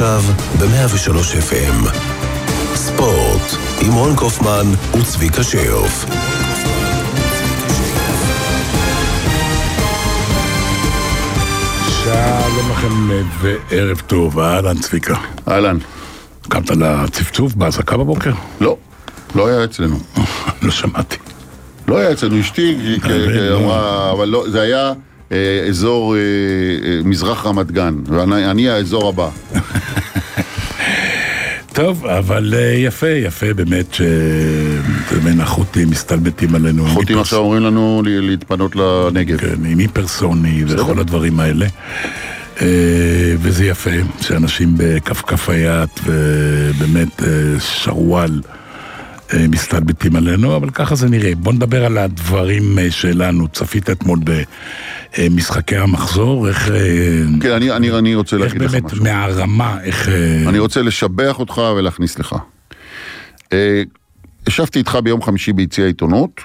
עכשיו ב-103 FM. ספורט עם רון קופמן וצביקה שיוף. שלום לכם וערב טוב. אהלן צביקה. אהלן. קמת לצפצוף בהזקה בבוקר? לא, לא היה אצלנו. לא שמעתי. לא היה אצלנו, אשתי אמרה, אבל לא, זה היה אזור מזרח רמת גן, ואני האזור הבא. טוב, אבל יפה באמת שבאמת החות'ים מסתלבטים עלינו. החות'ים עכשיו אומרים לנו להתפנות לנגב. כן, עם היפרסוני וכל הדברים האלה. וזה יפה שאנשים בכף היד ובאמת שרואל מסתלבטים עלינו, אבל ככה זה נראה. בוא נדבר על הדברים שלנו. צפית אתמול במשחקי המחזור, איך... כן, אני רוצה להגיד לך משהו. איך באמת מהרמה, איך... אני רוצה לשבח אותך ולהכניס לך. ישבתי איתך ביום חמישי ביציע העיתונות,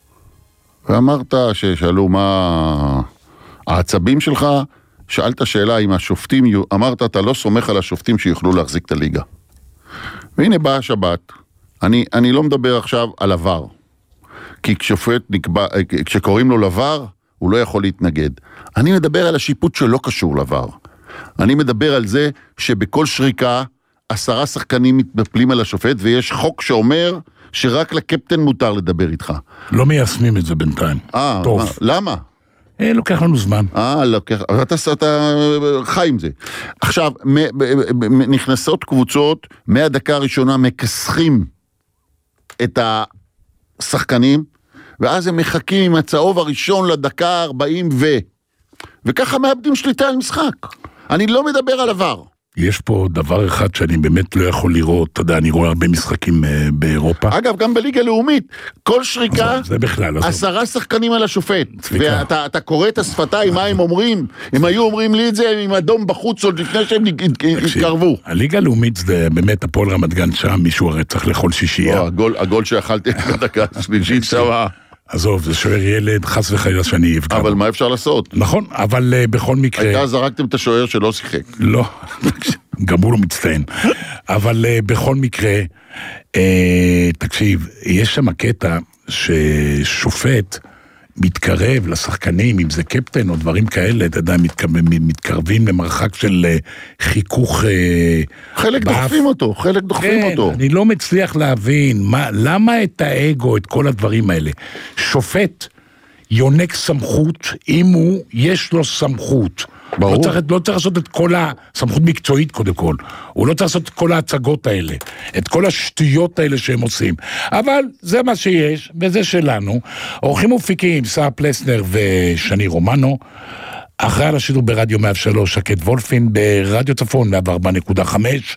ואמרת ששאלו מה העצבים שלך, שאלת שאלה אם השופטים, אמרת אתה לא סומך על השופטים שיוכלו להחזיק את הליגה. והנה באה השבת, אני לא מדבר עכשיו על עבר, כי כששופט נקבע, כשקוראים לו לבר, הוא לא יכול להתנגד. אני מדבר על השיפוט שלא קשור לבר. אני מדבר על זה שבכל שריקה 10 שחקנים מתנפלים על השופט, ויש חוק שאומר שרק לקפטן מותר לדבר איתך. לא מיישמים את זה בינתיים. טוב. למה? לוקח לנו זמן. לוקח, אתה חי עם זה. עכשיו, נכנסות קבוצות, מהדקה הראשונה מכסחים את השחקנים, ואז הם מחכים עם הצהוב הראשון לדקה 40 וככה מאבדים שליטה על משחק. אני לא מדבר על עבר. יש פה דבר אחד שאני באמת לא יכול לראות, אתה יודע, אני רואה הרבה משחקים באירופה. אגב, גם בליגה לאומית, כל שריקה, זה בכלל, 10 שחקנים על השופט. ואתה קורא את השפתיים, מה הם אומרים? הם היו אומרים לי את זה עם אדום בחוץ עוד לפני שהם התקרבו. הליגה הלאומית זה באמת הפועל רמת גן שם, מישהו הרי צריך לאכול שישייה. הגול שאכלתי בדקה השלישית שם. עזוב, זה שוער ילד, חס וחלילה שאני אבקע. אבל מה אפשר לעשות? נכון, אבל בכל מקרה... הייתה זרקתם את השוער שלא שיחק. לא, גם הוא לא מצטיין. אבל בכל מקרה, תקשיב, יש שם קטע ששופט מתקרב לשחקנים, אם זה קפטן או דברים כאלה, אתה יודע, מתקרבים למרחק של חיכוך... חלק דוחפים אותו, חלק דוחפים אותו. אני לא מצליח להבין, למה את האגו, את כל הדברים האלה? שופט יונק סמכות, אם יש לו סמכות. ברור. לא צריך לעשות את כל הסמכות מקצועית קודם כל. הוא לא צריך לעשות את כל ההצגות האלה. את כל השטויות האלה שהם עושים. אבל זה מה שיש, וזה שלנו. אורחים מופיקים, סער פלסנר ושני רומנו. אחרי על השידור ברדיו 103, שקט וולפין, ברדיו צפון 104.5.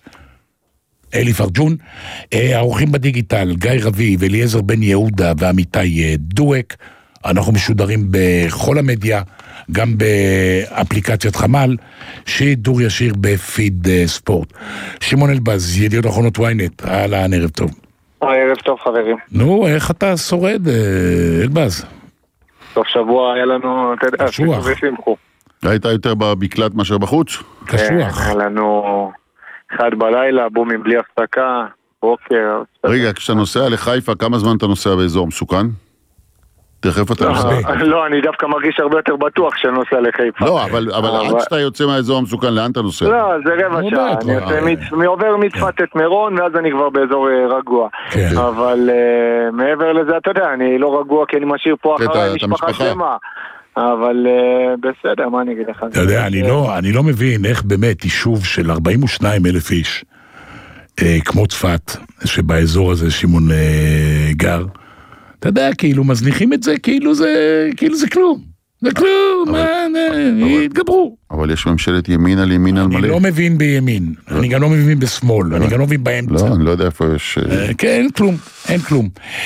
אלי פרג'ון. האורחים בדיגיטל, גיא רביב, אליעזר בן יהודה ועמיתי דואק. אנחנו משודרים בכל המדיה, גם באפליקציית חמל, שידור ישיר בפיד ספורט. שמעון אלבז, ידיעות אחרונות ynet, אהלן, ערב טוב. ערב טוב חברים. נו, איך אתה שורד, אלבז? סוף שבוע היה לנו, אתה יודע, קשוח. היית יותר במקלט מאשר בחוץ? קשוח. היה לנו 1 בלילה, בומים בלי הפסקה, בוקר. רגע, כשאתה נוסע לחיפה, כמה זמן אתה נוסע באזור מסוכן? תכף אתה נוסע. לא, אני דווקא מרגיש הרבה יותר בטוח שאני נוסע לחיפה. לא, אבל עד שאתה יוצא מהאזור המסוכן, לאן אתה נוסע? לא, זה רבע שעה. אני עובר מצפת את מירון, ואז אני כבר באזור רגוע. אבל מעבר לזה, אתה יודע, אני לא רגוע, כי אני משאיר פה אחרי משפחה שלמה. אבל בסדר, מה אני אגיד לך? אתה יודע, אני לא מבין איך באמת יישוב של 42,000 איש, כמו צפת, שבאזור הזה שמעון גר, אתה יודע, כאילו מזניחים את זה, כאילו זה כלום. זה כלום, התגברו. אבל יש ממשלת ימין על ימין על מלא. אני לא מבין בימין, אני גם לא מבין בשמאל, אני גם לא מבין באמצע. לא, אני לא יודע איפה יש... כן, אין כלום.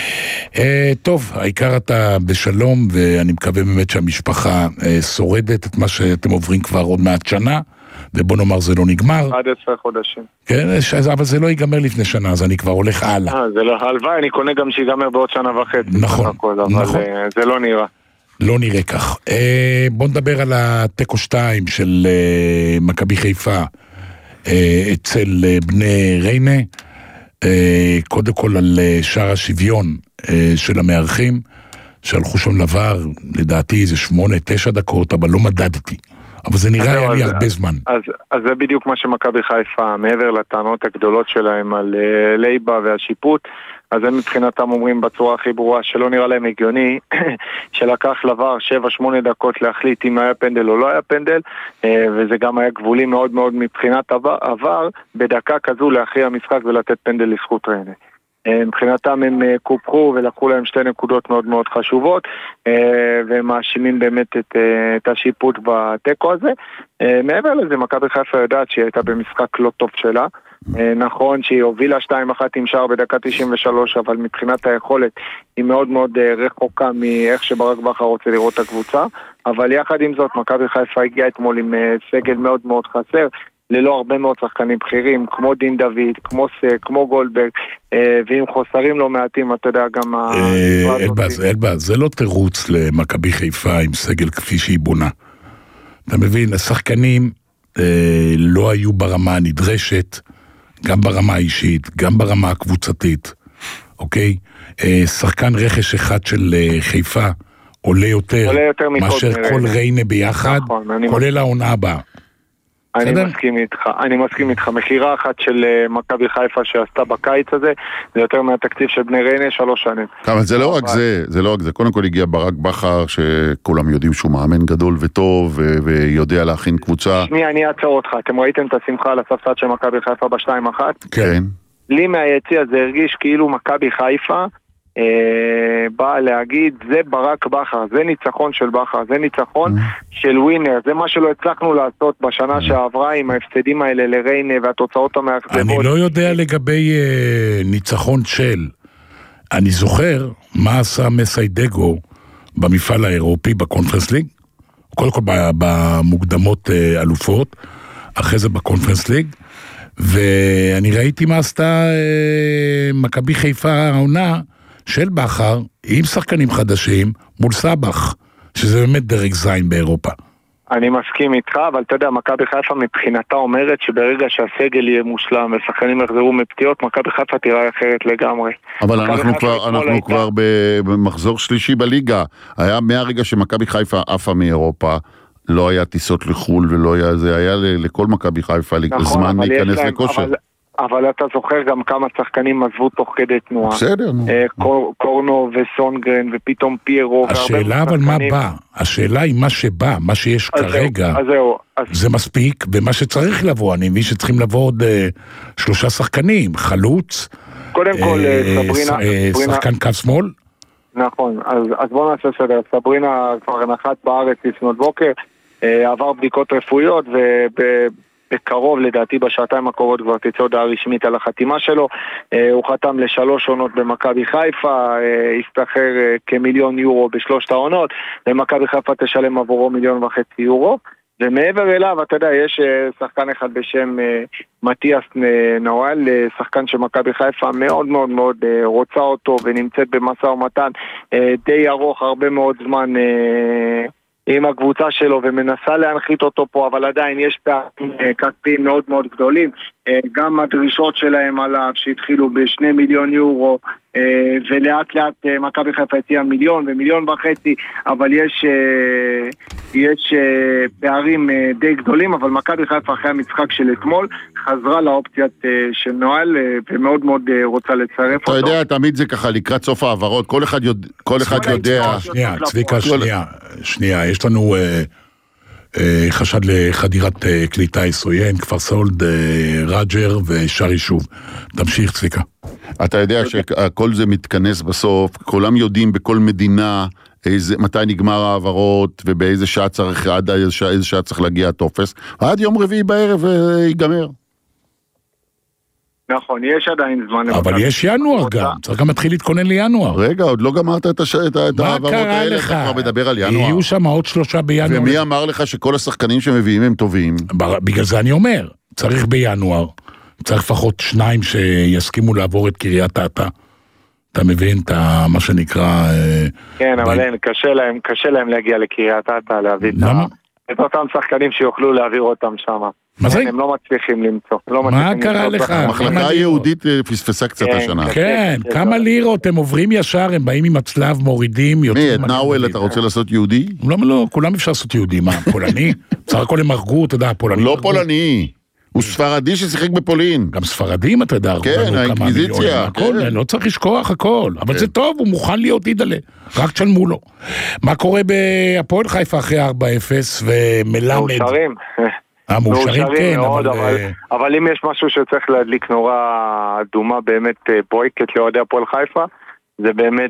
טוב, העיקר אתה בשלום, ואני מקווה באמת שהמשפחה שורדת את מה שאתם עוברים כבר עוד מעט שנה, ובוא נאמר זה לא נגמר. 11 חודשים. כן, אבל זה לא ייגמר לפני שנה, אז אני כבר הולך הלאה. זה לא הלוואי, אני קונה גם שיגמר בעוד שנה וחצי. נכון, אבל זה לא נראה. לא נראה כך. בוא נדבר על הטקו 2 של מכבי חיפה אצל בני ריינה, קודם כל על שער השוויון של המארחים, שהלכו שם לבר, לדעתי זה 8-9 דקות, אבל לא מדדתי. אבל זה נראה היה לי הרבה זמן. אז זה בדיוק מה שמכבי חיפה, מעבר לטענות הגדולות שלהם על לייבה והשיפוט, אז הם מבחינתם אומרים בצורה הכי ברורה שלא נראה להם הגיוני, שלקח לבר 7-8 דקות להחליט אם היה פנדל או לא היה פנדל, וזה גם היה גבולי מאוד מאוד מבחינת עבר, בדקה כזו להכריע המשחק ולתת פנדל לזכות ריינה. מבחינתם הם קופחו ולקחו להם 2 נקודות מאוד מאוד חשובות, והם מאשימים באמת את השיפוט בתיקו הזה. מעבר לזה, מכבי חיפה יודעת שהיא הייתה במשחק לא טוב שלה, נכון שהיא הובילה 2-1 עם שער בדקה 93, אבל מבחינת היכולת היא מאוד מאוד רחוקה מאיך שברק בכר רוצה לראות את הקבוצה, אבל יחד עם זאת מכבי חיפה הגיעה אתמול עם סגל מאוד מאוד חסר, ללא הרבה מאוד שחקנים בכירים, כמו דין דוד, כמו סק, כמו גולדברג, ועם חוסרים לא מעטים, אתה יודע, גם אלבאז, זה לא תירוץ למכבי חיפה עם סגל כפי שהיא בונה. אתה מבין, השחקנים לא היו ברמה הנדרשת, גם ברמה האישית, גם ברמה הקבוצתית, אוקיי? שחקן רכש אחד של חיפה עולה יותר מאשר כל ריינה ביחד, כולל העונה הבאה. אני מסכים איתך, מחירה אחת של מכבי חיפה שעשתה בקיץ הזה, זה יותר מהתקציב של בני ריינה 3 שנים. אבל זה לא רק זה, קודם כל הגיע ברק בכר, שכולם יודעים שהוא מאמן גדול וטוב, ויודע להכין קבוצה. שנייה, אני אעצור אותך, אתם ראיתם את השמחה על הספסל של מכבי חיפה ב-2-1? כן. לי מהיציע זה הרגיש כאילו מכבי חיפה, בא להגיד, זה ברק בכר, זה ניצחון של בכר, זה ניצחון של ווינר, זה מה שלא הצלחנו לעשות בשנה שעברה עם ההפסדים האלה לריינה והתוצאות המאכזבות. אני לא יודע לגבי ניצחון של, אני זוכר מה עשה מסיידגו במפעל האירופי בקונפרנס ליג, קודם כל במוקדמות אלופות, אחרי זה בקונפרנס ליג, ואני ראיתי מה עשתה מכבי חיפה העונה של בכר, עם שחקנים חדשים, מול סבח, שזה באמת דרג זין באירופה. אני מסכים איתך, אבל אתה יודע, מכבי חיפה מבחינתה אומרת שברגע שהסגל יהיה מושלם ושחקנים יחזרו מפתיעות, מכבי חיפה תראה אחרת לגמרי. אבל אנחנו כבר במחזור שלישי בליגה, היה מהרגע שמכבי חיפה עפה מאירופה, לא היה טיסות לחול ולא היה, זה היה לכל מכבי חיפה זמן להיכנס לכושר. אבל אתה זוכר גם כמה שחקנים עזבו תוך כדי תנועה. בסדר. קורנו וסונגרן ופתאום פיירו. השאלה אבל מה בא? השאלה היא מה שבא, מה שיש כרגע. זה מספיק, ומה שצריך לבוא, אני מבין שצריכים לבוא עוד 3 שחקנים, חלוץ. קודם כל, שחקן קו שמאל. נכון, אז בואו נעשה סדר. סברינה כבר נחת בארץ לפנות בוקר, עבר בדיקות רפואיות בקרוב, לדעתי בשעתיים הקרובות כבר תצא הודעה רשמית על החתימה שלו. הוא חתם ל3 עונות במכבי חיפה, הסתחרר כ1,000,000 יורו ב3 העונות, ומכבי חיפה תשלם עבורו 1.5 מיליון יורו. ומעבר אליו, אתה יודע, יש שחקן אחד בשם מתיאס נואל, שחקן שמכבי חיפה מאוד מאוד מאוד רוצה אותו ונמצאת במשא ומתן די ארוך, הרבה מאוד זמן עם הקבוצה שלו ומנסה להנחית אותו פה, אבל עדיין יש פעמים כספיים מאוד מאוד גדולים. גם הדרישות שלהם עליו שהתחילו ב2 מיליון יורו, ולאט לאט מכבי חיפה הציעה 1.5 מיליון ו1.5 מיליון, אבל יש פערים די גדולים, אבל מכבי חיפה אחרי המשחק של אתמול חזרה לאופציית של נואל ומאוד מאוד רוצה לצרף אותו. אתה יודע, תמיד זה ככה לקראת סוף העברות, כל אחד יודע. שנייה, יש לנו חשד לחדירת כלי טיס עוין, כפר סולד, רג'ר ושאר יישוב. תמשיך צביקה. אתה יודע שכל זה מתכנס בסוף, כולם יודעים בכל מדינה מתי נגמר העברות ובאיזה שעה צריך, עד איזה שעה צריך להגיע הטופס, עד יום רביעי בערב ייגמר. נכון, יש עדיין זמן. אבל יש ינואר גם, צריך גם להתחיל להתכונן לינואר. רגע, עוד לא גמרת את העברות האלה, אתה כבר מדבר על ינואר. יהיו שם עוד 3 בינואר. ומי אמר לך שכל השחקנים שמביאים הם טובים? בגלל זה אני אומר, צריך בינואר, צריך לפחות 2 שיסכימו לעבור את קריית אתא. אתה מבין את מה שנקרא... כן, אבל קשה להם להגיע לקריית אתא, להביא את אותם שחקנים שיוכלו להעביר אותם שם. מה זה? הם לא מצליחים למצוא. מה קרה לך? המחלקה היהודית פספסה קצת השנה. כן, כמה לירות, הם עוברים ישר, הם באים עם הצלב, מורידים, מי, את נאוול אתה רוצה לעשות יהודי? לא, כולם אפשר לעשות יהודי, מה, פולני? בסך הכל הם הרגו, אתה יודע, פולני. לא פולני, הוא ספרדי ששיחק בפולין. גם ספרדים, אתה יודע, כן, האינקוויזיציה. לא צריך לשכוח הכל, אבל זה טוב, הוא מוכן להיות אידלה, רק תשלמו לו. מה קורה בהפועל חיפה אחרי 4-0 ומלמד? מאושרים מאוד, אבל אם יש משהו שצריך להדליק נורא אדומה באמת בויקט לאוהדי הפועל חיפה, זה באמת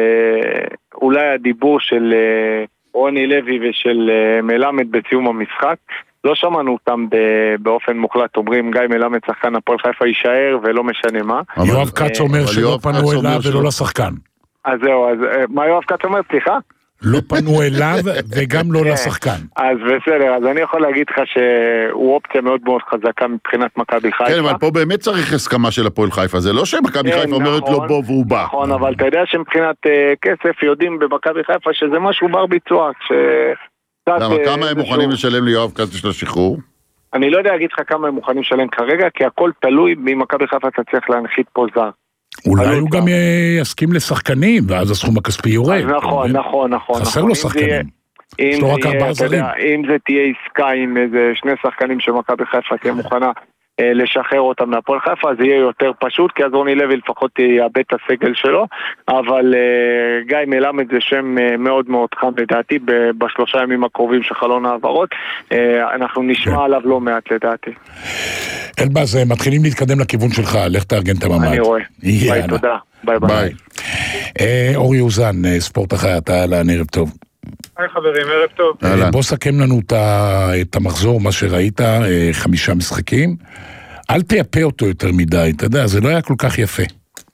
אולי הדיבור של רוני לוי ושל מלמד בסיום המשחק. לא שמענו אותם באופן מוחלט, אומרים גיא מלמד שחקן הפועל חיפה יישאר ולא משנה מה. יואב קץ אומר שלא פנו אליו ולא לשחקן. אז זהו, אז מה יואב קץ אומר? סליחה? לא פנו אליו וגם לא לשחקן. אז בסדר, אז אני יכול להגיד לך שהוא אופציה מאוד מאוד חזקה מבחינת מכבי חיפה. כן, אבל פה באמת צריך הסכמה של הפועל חיפה, זה לא שמכבי חיפה אומרת לו בוא והוא בא. נכון, אבל אתה יודע שמבחינת כסף יודעים במכבי חיפה שזה משהו בר ביצוע. למה, כמה הם מוכנים לשלם ליואב קץ של השחרור? אני לא יודע להגיד לך כמה הם מוכנים לשלם כרגע, כי הכל תלוי ממכבי חיפה אתה צריך להנחית פה זר. אולי הוא גם יסכים לשחקנים, ואז הסכום הכספי יורד. נכון. חסר לו שחקנים. יש לו רק 4 זרים. אם זה תהיה עסקה עם איזה 2 שחקנים שמכבי חיפה תהיה מוכנה לשחרר אותם מהפועל חיפה, זה יהיה יותר פשוט, כי אז רוני לוי לפחות יאבד את הסגל שלו, אבל גיא מלמד זה שם מאוד מאוד חם לדעתי, בשלושה ימים הקרובים של חלון העברות, אנחנו נשמע עליו לא מעט לדעתי. אלבאז, מתחילים להתקדם לכיוון שלך, לך תארגן את הממד. אני רואה. ביי, תודה. ביי. אורי אוזן, ספורט אחרי, אתה אהלן, ערב טוב. היי חברים, ערב טוב. בוא סכם לנו את המחזור, מה שראית, 5 משחקים. אל תייפה אותו יותר מדי, אתה יודע, זה לא היה כל כך יפה.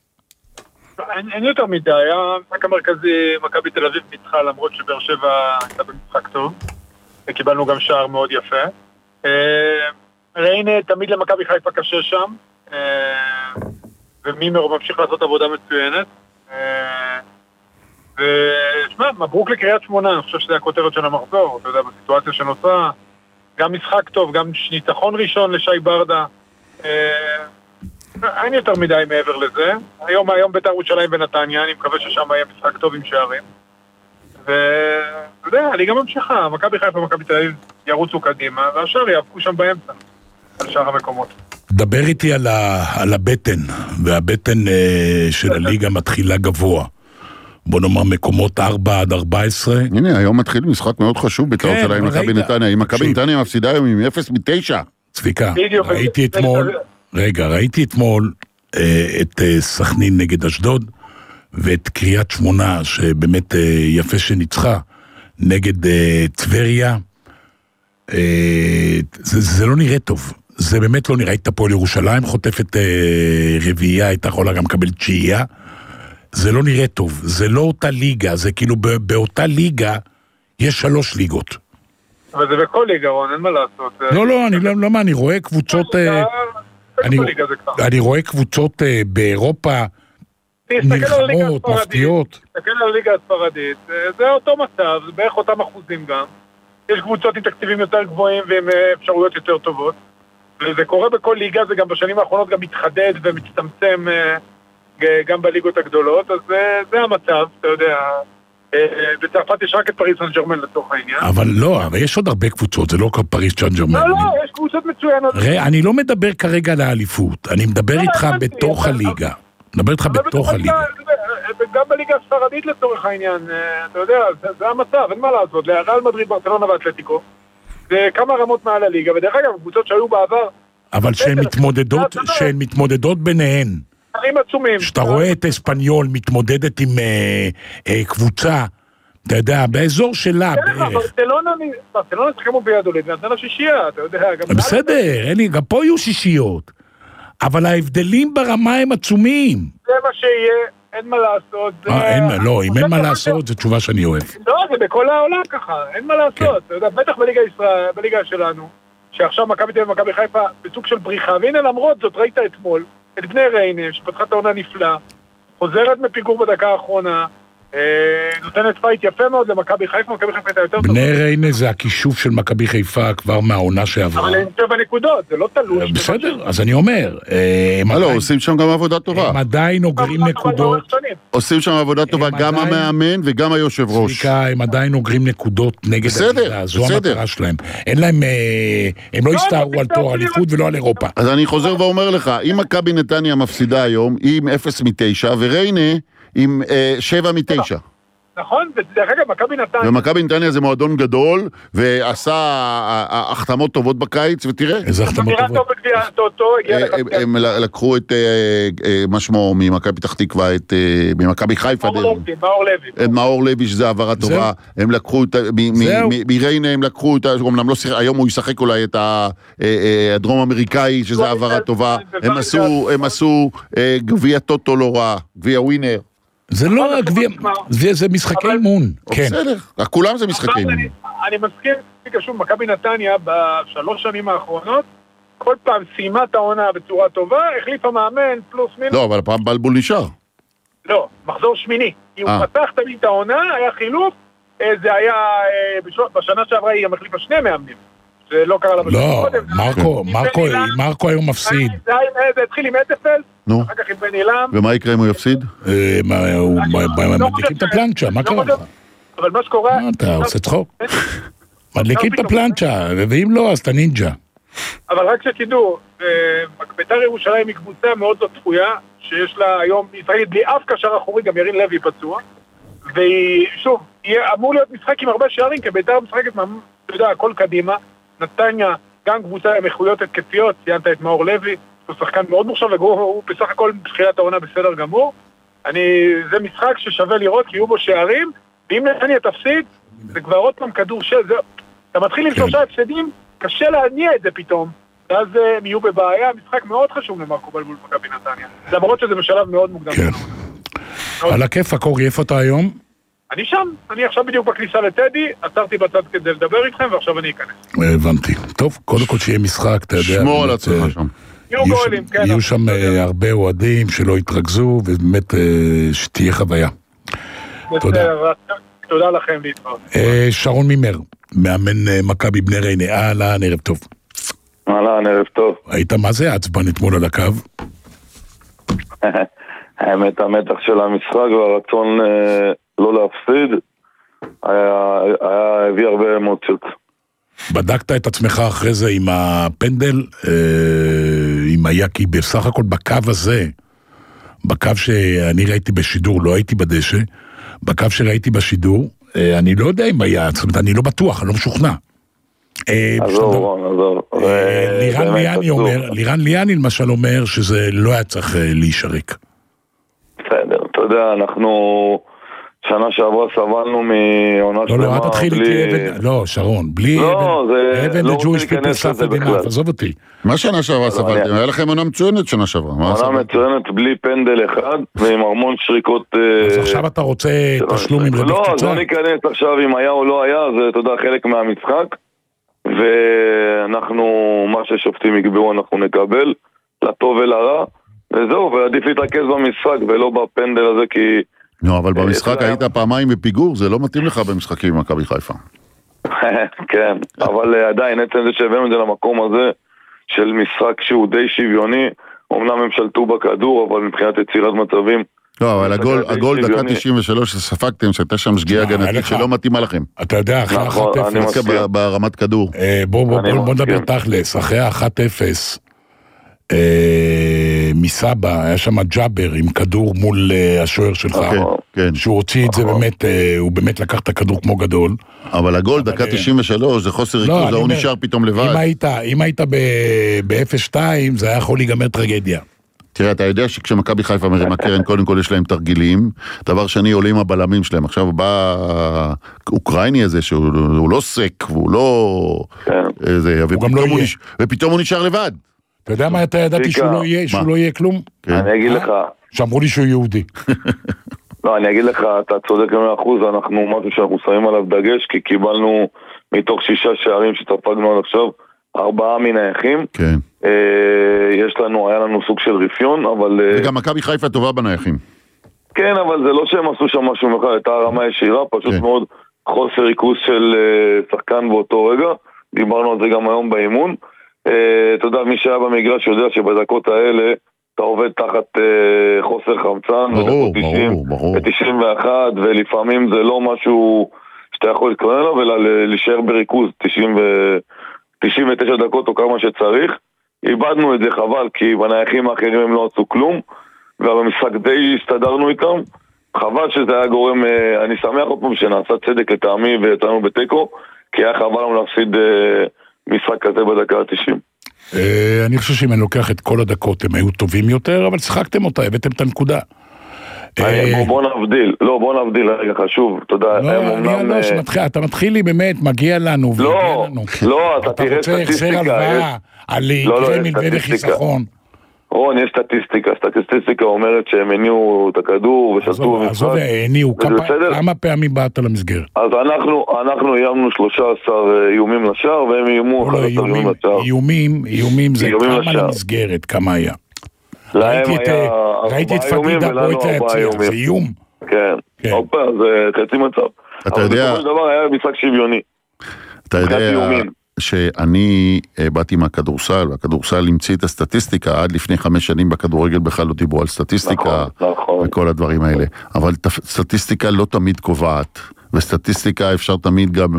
אין יותר מדי, היה המשחק המרכזי, מכבי תל אביב ניצחה, למרות שבאר שבע הייתה במשחק טוב, וקיבלנו גם שער מאוד יפה. ראינו תמיד למכבי חיפה קשה שם, ומימר ממשיך לעשות עבודה מצוינת. ושמע, מברוק לקריית שמונה, אני חושב שזה הכותרת של המחזור, אתה יודע, בסיטואציה שנוצרה, גם משחק טוב, גם ניצחון ראשון לשי ברדה, אין יותר מדי מעבר לזה. היום בית"ר ירושלים ונתניה, אני מקווה ששם יהיה משחק טוב עם שערים. ואתה יודע, אני גם ממשיכה, מכבי חיפה ומכבי תל אביב ירוצו קדימה, והשאר יאבקו שם באמצע, על שאר המקומות. דבר איתי על הבטן, והבטן של הליגה מתחילה גבוה. בוא נאמר מקומות 4-14. הנה, היום מתחיל משחק מאוד חשוב בית"ר ירושלים עם מכבי נתניה. אם מכבי נתניה מפסידה היום עם 0-9. צביקה, ראיתי אתמול את סכנין נגד אשדוד, ואת קריית שמונה, שבאמת יפה שניצחה, נגד טבריה. זה לא נראה טוב. זה באמת לא נראה. היית פה לירושלים, חוטפת רביעייה, הייתה יכולה גם לקבל 9. זה לא נראה טוב, זה לא אותה ליגה, זה כאילו באותה ליגה יש 3 ליגות. אבל זה בכל ליגה, רון, אין מה לעשות. לא, אני רואה קבוצות, אני רואה קבוצות באירופה נלחמות, מפתיעות. תסתכל על הליגה הספרדית, זה אותו מצב, זה בערך אותם אחוזים גם. יש קבוצות עם תקציבים יותר גבוהים ועם אפשרויות יותר טובות. וזה קורה בכל ליגה, זה גם בשנים האחרונות גם מתחדד ומצטמצם גם בליגות הגדולות, אז זה המצב, אתה יודע, בצרפת יש רק את פריז סן ז'רמן לתוך העניין. אבל יש עוד הרבה קבוצות, זה לא כל פריז סן ז'רמן. לא, יש קבוצות מצוינות. אני לא מדבר כרגע על האליפות, אני מדבר איתך בתוך הליגה. גם בליגה הספרדית לצורך העניין, אתה יודע, זה המצב, אין מה לעשות, ריאל מדריד, ברצלונה ואתלטיקו, זה כמה רמות מעל הליגה, ודרך אגב, קבוצות שהיו בעבר... אבל שהן מתמודדות ביניהן. שאתה רואה את אספניול מתמודדת עם קבוצה, אתה יודע, באזור שלה בערך. ברצלונה צריכים בידולית, ונתן לה 6, אתה יודע. בסדר, גם פה יהיו 6, אבל ההבדלים ברמה הם עצומים. זה מה שיהיה, אין מה לעשות. אם אין מה לעשות, זו תשובה שאני אוהב. לא, זה בכל העולם ככה, אין מה לעשות. אתה יודע, בטח בליגה שלנו, שעכשיו מכבי תל אביב ומכבי חיפה בסוג של בריחה, והנה למרות זאת ראית אתמול, את בני ריינה, שפתחה את העונה נפלאה, חוזרת מפיגור בדקה האחרונה, נותנת פייט יפה מאוד למכבי חיפה, מכבי חיפה הייתה יותר טוב. בני ריינה זה הכישוף של מכבי חיפה כבר מהעונה שעברה. אבל הם 7 נקודות, זה לא תלוש. בסדר, אז אני אומר. לא, עושים שם גם עבודה טובה. הם עדיין אוגרים נקודות. עושים שם עבודה טובה, גם המאמן וגם היושב ראש. סליקה, הם עדיין אוגרים נקודות נגד הליגה, זו המטרה שלהם. אין להם, הם לא הסתערו על תואר אליפות ולא על אירופה. אז אני חוזר ואומר לך, אם מכבי נתניה מפסידה היום, עם 0-9, וריינה עם 7-9. נכון, ודרך אגב, מכבי נתניה. ומכבי נתניה זה מועדון גדול, ועשה החתמות טובות בקיץ, ותראה. איזה החתמות טובות? הם לקחו את, מה שמו, ממכבי פתח תקווה, ממכבי חיפה. מאור לוי, שזה העברה טובה. הם לקחו את, מריינה הם לקחו את, אומנם לא שיחק, היום הוא ישחק אולי את הדרום אמריקאי, שזה העברה טובה. הם עשו גביע טוטו לא רע, גביע ווינר. זה לא הגביע, זה משחקי אימון. בסדר, כולם זה משחקי אימון. אני מסכים, שוב, מכבי נתניה בשלוש שנים האחרונות, כל פעם סיימה את העונה בצורה טובה, החליפה מאמן, פלוס מינוס. לא, אבל הפעם בלבול נשאר. לא, מחזור שמיני. אם הוא פתח תמיד את העונה, היה חילוף, זה היה, בשנה שעברה היא גם החליפה 2 מאמנים. זה לא קרה לה בשביל קודם. מרקו היום מפסיד. זה התחיל עם אדפלד, אחר כך עם בן אילם. ומה יקרה אם הוא יפסיד? מדליקים את הפלנצ'ה, מה קרה לך? אבל מה שקורה... אתה עושה צחוק? מדליקים את הפלנצ'ה, ואם לא, אז אתה נינג'ה. אבל רק שתדעו, בית"ר ירושלים היא קבוצה מאוד לא צפויה, שיש לה היום, ישראלית בלי אף קשר אחורי, גם ירין לוי פצוע, והיא, שוב, אמור להיות משחק עם הרבה שערים, כי בית"ר משחקת, אתה יודע, הכל קדימה, נתניה, גם קבוצה עם איכויות התקפיות, ציינת את מאור לוי, הוא שחקן מאוד מורשע, והוא בסך הכל בתחילת העונה בסדר גמור. זה משחק ששווה לראות, כי יהיו בו שערים, ואם נתניה תפסיד, זה כבר עוד פעם כדור של... אתה מתחיל עם 3 הפסדים, קשה להניע את זה פתאום, ואז הם יהיו בבעיה. משחק מאוד חשוב למרקו בלבול מכבי נתניה, למרות שזה בשלב מאוד מוקדם. כן. על הכיף, הקורי, איפה אתה היום? אני שם, אני עכשיו בדיוק בכניסה לטדי, עצרתי בצד כדי לדבר איתכם, ועכשיו אני אכנס. הבנתי. טוב, קודם כל שיהיה משחק, אתה יודע... שמור על עצמך שם. יהיו שם הרבה אוהדים שלא יתרכזו, ובאמת שתהיה חוויה. תודה. תודה לכם להתראות. שרון מימר, מאמן מכבי בני ריינה. אהלן, ערב טוב. אהלן, ערב טוב. היית מה זה עצבן אתמול על הקו? האמת, המתח של המשחק והרצון לא להפסיד, הביא הרבה אמוציות. בדקת את עצמך אחרי זה עם הפנדל, עם היאקי, בסך הכל בקו הזה, בקו שאני ראיתי בשידור, לא הייתי בדשא, בקו שראיתי בשידור, אני לא יודע אם היה, זאת אומרת, אני לא בטוח, אני לא משוכנע. עזור. לירן ליאני למשל אומר שזה לא היה צריך להישרק. בסדר, אתה יודע, אנחנו שנה שעברה סבלנו מעונה שלמה. לא, אל תתחיל איתי אבן, לא, שרון, בלי אבן לג'ויש פיפל סאפר דימה, עזוב אותי. מה שנה שעברה סבלתם? היה לכם עונה מצוינת שנה שעברה. עונה מצוינת בלי פנדל אחד, ועם המון שריקות... אז עכשיו אתה רוצה תשלום עם ריבית קצר? לא ניכנס עכשיו אם היה או לא היה, זה אתה יודע חלק מהמשחק, ואנחנו, מה ששופטים יקבעו אנחנו נקבל, לטוב ולרע, וזהו, ועדיף להתרכז במשחק ולא בפנדל הזה, כי... לא, אבל במשחק היית פעמיים בפיגור, זה לא מתאים לך במשחקים עם מכבי חיפה. כן, אבל עדיין, עצם זה שהבאנו את זה למקום הזה, של משחק שהוא די שוויוני, אומנם הם שלטו בכדור, אבל מבחינת יצירת מצבים... לא, אבל הגול דקה 93 שספגתם, שהייתה שם שגיאה הגנתית שלא מתאימה לכם. אתה יודע, אחרי 1-0... ברמת כדור. בוא נדבר תכלס, אחרי 1-0... מסבא, היה שם ג'אבר עם כדור מול השוער שלך, שהוא הוציא את זה באמת, הוא באמת לקח את הכדור כמו גדול. אבל הגול, דקה 93, זה חוסר ריכוז, הוא נשאר פתאום לבד. אם היית ב-0-2, זה היה יכול להיגמר טרגדיה. תראה, אתה יודע שכשמכבי חיפה מרימה קרן, קודם כל יש להם תרגילים, דבר שני עולים הבלמים שלהם, עכשיו בא אוקראיני הזה, שהוא לא סק, והוא לא... ופתאום הוא נשאר לבד. אתה יודע מה אתה ידעתי שהוא לא יהיה כלום? אני אגיד לך. שאמרו לי שהוא יהודי. לא, אני אגיד לך, אתה צודק 100%, אנחנו משהו שאנחנו שמים עליו דגש, כי קיבלנו מתוך 6 שערים שספגנו עד עכשיו, 4 מנייחים. כן. היה לנו סוג של רפיון, אבל... וגם מכבי חיפה טובה בנייחים. כן, אבל זה לא שהם עשו שם משהו מיוחד, הייתה רמה ישירה, פשוט מאוד חוסר ריכוז של שחקן באותו רגע, דיברנו על זה גם היום באימון. אתה יודע, מי שהיה במגרש יודע שבדקות האלה אתה עובד תחת חוסר חמצן, ברור, ו-91, ולפעמים זה לא משהו שאתה יכול להתכונן לו, אלא להישאר בריכוז 99 דקות או כמה שצריך. איבדנו את זה, חבל, כי בנייחים האחרים הם לא עשו כלום, ובמשחק די הסתדרנו איתם. חבל שזה היה גורם, אני שמח עוד פעם שנעשה צדק לטעמי ויצאנו בטקו, כי היה חבל לנו להפסיד משחק כזה בדקה ה-90. אני חושב שאם אני לוקח את כל הדקות הם היו טובים יותר, אבל שחקתם אותה, הבאתם את הנקודה. בוא נבדיל, רגע חשוב, תודה. אתה מתחיל לי באמת, מגיע לנו. לא, אתה תראה סטטיסטיקה. אתה רוצה החזר הלוואה, על יקרה מלווה וחיסכון. רון, יש סטטיסטיקה אומרת שהם הניעו את הכדור ושלטו במשחק. עזוב, הניעו, כמה פעמים באת למסגרת? אז אנחנו איימנו 13 איומים לשער, והם איימו 11 איומים לשער. איומים זה כמה למסגרת, כמה היה? ראיתי את פקיד הפועל להצליח, זה איום. כן, זה חצי מצב. אתה יודע... אבל בסופו של דבר היה משחק שוויוני. אתה יודע... שאני באתי מהכדורסל, והכדורסל המציא את הסטטיסטיקה, עד לפני 5 שנים בכדורגל בכלל לא דיברו על סטטיסטיקה, וכל הדברים האלה. אבל סטטיסטיקה לא תמיד קובעת, וסטטיסטיקה אפשר תמיד גם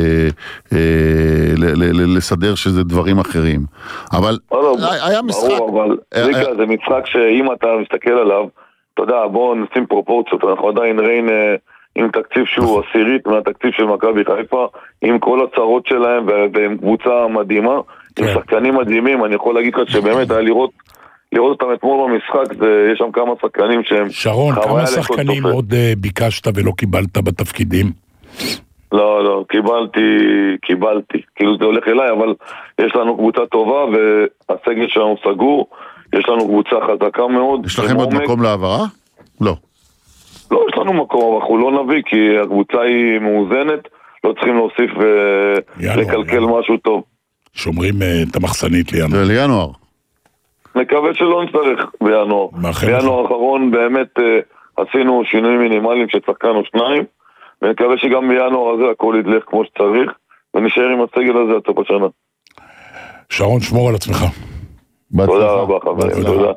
לסדר שזה דברים אחרים. אבל היה משחק... זה משחק שאם אתה מסתכל עליו, אתה יודע, בואו נשים פרופורציות, אנחנו עדיין ראינו... עם תקציב שהוא עשירית מהתקציב של מכבי חיפה, עם כל הצרות שלהם, ועם קבוצה מדהימה, עם שחקנים מדהימים. אני יכול להגיד לך שבאמת היה לראות אותם אתמול במשחק, יש שם כמה שחקנים שהם... שרון, כמה שחקנים עוד ביקשת ולא קיבלת בתפקידים? לא, קיבלתי. כאילו זה הולך אליי, אבל יש לנו קבוצה טובה, והסגל שלנו סגור, יש לנו קבוצה חזקה מאוד. יש לכם עוד מקום לעברה? לא. לא, יש לנו מקום, אבל אנחנו לא נביא, כי הקבוצה היא מאוזנת, לא צריכים להוסיף ולקלקל משהו טוב. שומרים את המחסנית לינואר. זה לינואר. מקווה שלא נצטרך בינואר. בינואר האחרון באמת עשינו שינויים מינימליים שצחקנו 2, ונקווה שגם בינואר הזה הכל ידלך כמו שצריך, ונשאר עם הסגל הזה עד סוף השנה. שרון, שמור על עצמך. תודה רבה, חברים. תודה.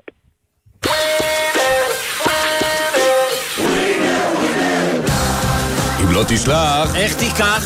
אם לא תשלח, איך תיקח?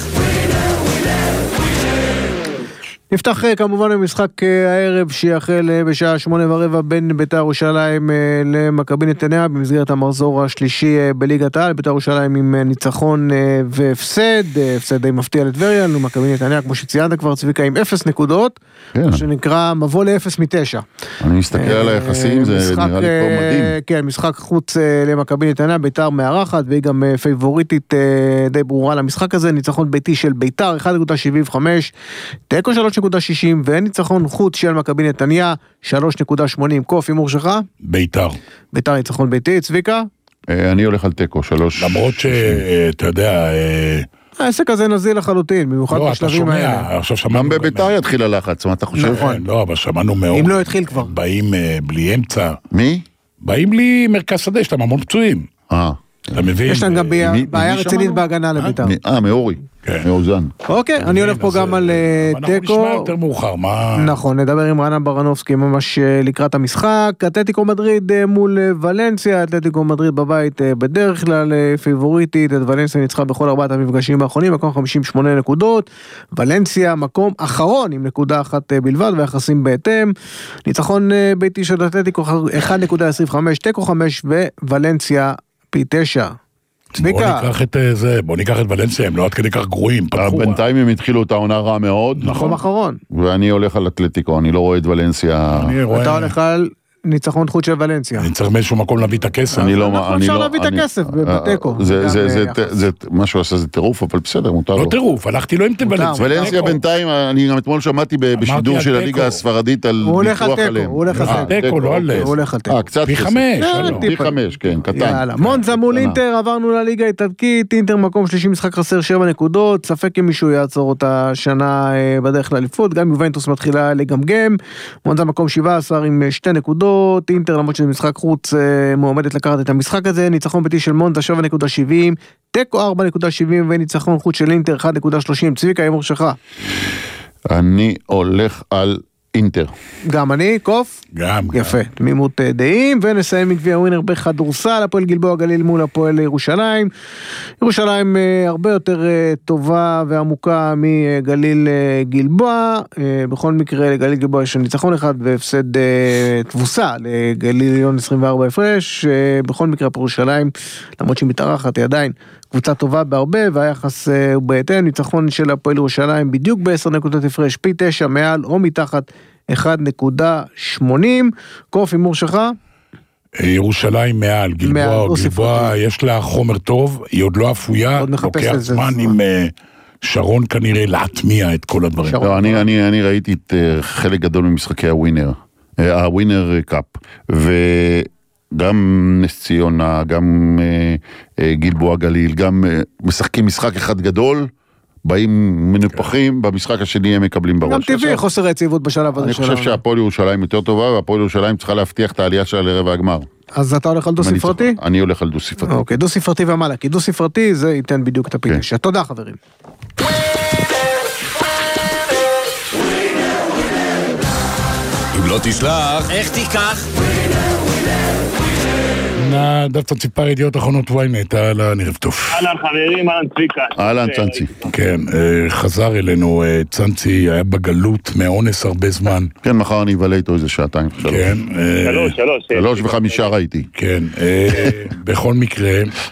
נפתח כמובן במשחק הערב שיחל בשעה 8:15 בין בית"ר ירושלים למכבי נתניה במסגרת המחזור השלישי בליגת העל. בית"ר ירושלים עם ניצחון והפסד, הפסד די מפתיע לטבריה, למכבי נתניה כמו שציינת כבר צביקה עם 0 נקודות, שנקרא מבוא ל-0 מ-9. אני מסתכל על היחסים, זה נראה לי פה מדהים. כן, משחק חוץ למכבי נתניה, בית"ר מארחת והיא גם פייבוריטית די ברורה למשחק הזה. ניצחון ביתי של בית"ר 1.75, תיקו 3.60 וניצחון חוץ של מכבי נתניה 3.80. קוף, הימור שלך? בית"ר ניצחון ביתי. צביקה? אני הולך על תיקו 3. למרות שאתה יודע... העסק הזה נזיל לחלוטין, במיוחד בשלבים האלה. גם בבית"ר יתחיל הלחץ, מה אתה חושב? נכון, לא, אבל שמענו מאוד. אם לא יתחיל כבר. באים בלי אמצע. מי? באים בלי מרכז שדה, יש להם המון פצועים. אתה מבין? יש להם גם בעיה רצינית בהגנה לבית"ר. מאורי, מאוזן. אוקיי, אני הולך פה גם על תיקו. אנחנו נשמע יותר מאוחר, מה... נכון, נדבר עם רענן ברנובסקי ממש לקראת המשחק. אתלטיקו מדריד מול ולנסיה, אתלטיקו מדריד בבית בדרך כלל פייבוריטית, את ולנסיה ניצחה בכל 4 המפגשים האחרונים, מקום 58 נקודות, ולנסיה מקום אחרון עם נקודה 1 בלבד, ויחסים בהתאם. ניצחון ביתי של אתלטיקו 1.25, תיקו 5 ולנסיה פי 9. בוא ניקח את ולנסיה, הם לא עד כדי כך גרועים. בינתיים הם התחילו את העונה רע מאוד. נכון אחרון. ואני הולך על אתלטיקו, אני לא רואה את ולנסיה. אתה הולך על ניצחון חוץ של ולנסיה. אני צריך מאיזשהו מקום להביא את הכסף. אפשר להביא את הכסף בטקו. זה משהו עשה, זה טירוף, אבל בסדר, מותר לו. לא טירוף, הלכתי לו עם ולנסיה. ולנסיה בינתיים, אני גם אתמול שמעתי בשידור של הליגה הספרדית על ביטוח עליהם. הוא הולך על תיקו, לא על קצת פי 5. פי 5, כן, קטן. מונזה מול אינטר, עברנו לליגה האיטלקית, אינטר מקום שלישי, משחק חסר 7 נקודות, ספק אם מישהו יעצור אותה שנה בדרך לאליפות, גם יובנטוס מתחילה לגמגם. מונזה מקום 17 עם 2 נקודות. נקודות, אינטר למרות שזה משחק חוץ מועמדת לקחת את המשחק הזה, ניצחון ביתי של מונזה 7.70, טקו 4.70 וניצחון חוץ של אינטר 1.30, צביקה הימור שלך. אני הולך על אינטר. גם אני, קוף? גם. יפה, תמימות דעים, ונסיים מגביע ווינר בכדורסל, הפועל גלבוע גליל מול הפועל ירושלים. ירושלים הרבה יותר טובה ועמוקה מגליל גלבוע, בכל מקרה לגליל גלבוע יש ניצחון אחד והפסד תבוסה לגליל עליון 24 הפרש, בכל מקרה הפועל ירושלים, למרות שהיא מתארחת, היא עדיין קבוצה טובה בהרבה, והיחס הוא בהתאם, ניצחון של הפועל ירושלים בדיוק ב10 נקודות הפרש, פי 9 מעל או מתחת 1.80, קוף הימור שלך? ירושלים מעל, גלבוע יש לה חומר טוב, היא עוד לא אפויה, לוקח זמן עם שרון כנראה להטמיע את כל הדברים. לא, אני ראיתי את חלק גדול ממשחקי הווינר קאפ, גם נס ציונה, גם גלבוע גליל, גם משחקים משחק אחד גדול, באים מנופחים, במשחק השני הם מקבלים בראש. גם טבעי חוסר היציבות בשלב הזה שלנו. אני חושב שהפועל ירושלים יותר טובה, והפועל ירושלים צריכה להבטיח את העלייה שלה לרבע הגמר. אז אתה הולך על דו ספרתי? אני הולך על דו ספרתי. אוקיי, דו ספרתי ומעלה, כי דו ספרתי זה ייתן בדיוק את הפיתש. תודה חברים. אם לא תשלח, איך תיקח? דווקא ציפר ידיעות אחרונות וויינט, אהלן ערב טוב. אהלן חברים, אהלן צביקה. אהלן צנצי. כן, חזר אלינו, צנצי היה בגלות מאונס הרבה זמן. כן, מחר אני אבלה איתו איזה שעתיים. כן. 3:05 ראיתי. כן, בכל מקרה,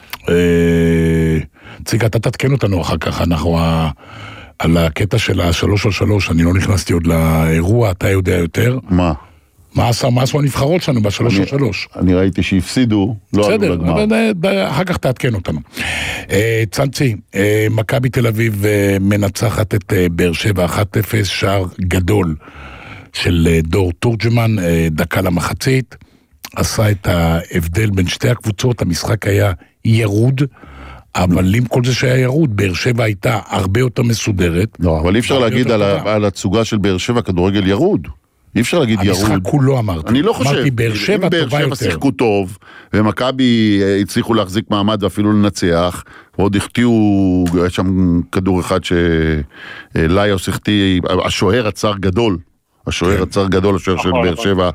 צביקה, אתה תתקן אותנו אחר כך, אנחנו על הקטע של ה3-3, אני לא נכנסתי עוד לאירוע, אתה יודע יותר. מה? מה עשו הנבחרות שלנו ב3-3? אני ראיתי שהפסידו, לא עלו לגמר. בסדר, אחר כך תעדכן אותנו. צנצי, מכבי תל אביב מנצחת את באר שבע 1-0, שער גדול של דור תורג'מן, דקה למחצית, עשה את ההבדל בין שתי הקבוצות, המשחק היה ירוד, אבל עם כל זה שהיה ירוד, באר שבע הייתה הרבה יותר מסודרת. לא, אבל אי אפשר להגיד על התסוגה של באר שבע כדורגל ירוד. אי אפשר להגיד ירוד. המשחק כולו אמרתי. אני לא חושב. אמרתי, באר שבע טובה יותר. באר שבע שיחקו טוב, ומכבי הצליחו להחזיק מעמד ואפילו לנצח, ועוד החטיאו, יש שם כדור אחד שליוס החטיא, השוער עצר גדול. השוער עצר גדול, השוער של באר שבע,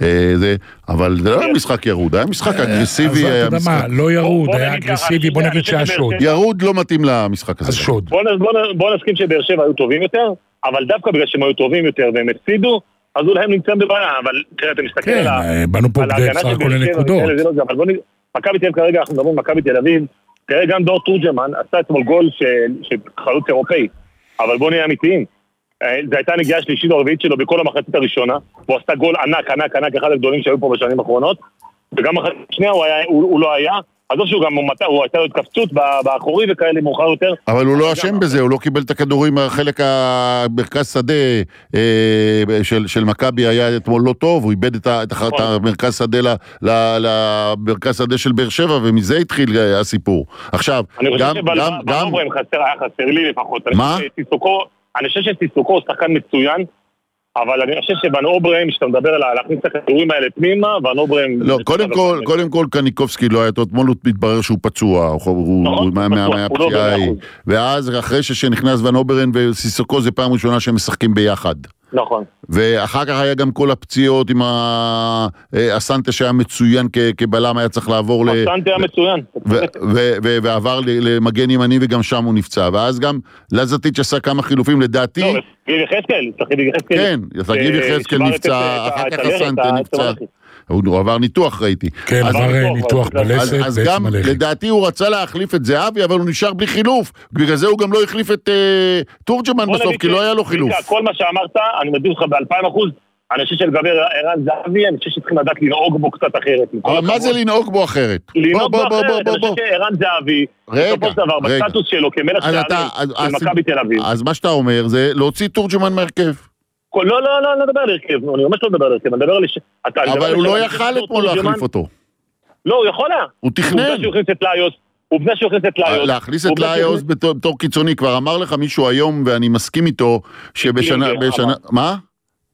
אבל זה לא היה משחק ירוד, היה משחק אגרסיבי. אז אתה יודע מה, לא ירוד, היה אגרסיבי, בוא נגיד שהיה שוד. ירוד לא מתאים למשחק הזה. אז שוד. בוא נסכים שבאר שבע היו טובים יותר, אבל דווקא בגלל שהם היו טובים יותר והם הפסידו, אז אולי הם נמצאים בבעיה, אבל תראה, אתה מסתכל על כן, באנו פה כדי בסך הכל לנקודות. אבל בוא נגיד, מכבי תל אביב כרגע, אנחנו מדברים מכבי תל אביב, תראה גם דור תורג'מן עשה אתמול גול של חלוץ אירופאי, אבל בוא נהיה אמיתיים. זו הייתה נגיעה שלישית או רביעית שלו בכל המחצית הראשונה, הוא עשתה גול ענק, אחד הגדולים שהיו פה בשנים האחרונות, וגם מחצית שנייה הוא לא היה, אז שהוא גם הוא הייתה לו התקפצות באחורי וכאלה מאוחר יותר. אבל הוא לא אשם בזה, הוא לא קיבל את הכדורים, החלק המרכז שדה של מכבי היה אתמול לא טוב, הוא איבד את המרכז שדה למרכז שדה של באר שבע, ומזה התחיל הסיפור. עכשיו, גם... חסר לי לפחות. מה? אני חושב שסיסוקו הוא שחקן מצוין, אבל אני חושב שוון אוברהם, שאתה מדבר על להכניס את הכדורים האלה פנימה, ון אוברהם... לא, קודם כל קניקובסקי לא היה, אתמול הוא מתברר שהוא פצוע, הוא מהפציעה ההיא, ואז אחרי שנכנס ון אוברהם וסיסוקו, זה פעם ראשונה שהם משחקים ביחד. נכון. ואחר כך היה גם כל הפציעות עם הסנטה שהיה מצוין כבלם, היה צריך לעבור הסנטה היה מצוין. ועבר למגן ימני וגם שם הוא נפצע, ואז גם לזטיץ' עשה כמה חילופים לדעתי. לא, גיב יחזקאל. כן, גיב יחזקאל נפצע, אחר כך הסנטה נפצע. הוא עבר ניתוח, ראיתי. כן, עבר ניתוח בלסת. אז גם, לדעתי הוא רצה להחליף את זהבי, אבל הוא נשאר בלי חילוף. בגלל זה הוא גם לא החליף את תורג'מן בסוף, כי לא היה לו חילוף. כל מה שאמרת, אני מדבר לך ב-2000%, אני חושב שלגבי ערן זהבי, אני חושב שצריכים לדעת לנהוג בו קצת אחרת. אבל מה זה לנהוג בו אחרת? לנהוג בו אחרת, אני חושב שערן זהבי, בסופו של דבר, בסטטוס שלו, כמלך שערים של מכבי תל אביב. אז מה שאתה אומר זה להוציא תורג'מן מהרכב. לא מדבר על הרכב, אני ממש לא מדבר על הרכב, אני מדבר על... אבל הוא לא יכל אתמול להחליף אותו. לא, הוא יכול היה. הוא תכנן. עובדה שהוא הכניס את ליוס. להכניס את ליוס בתור קיצוני, כבר אמר לך מישהו היום, ואני מסכים איתו, שבשנה... מה?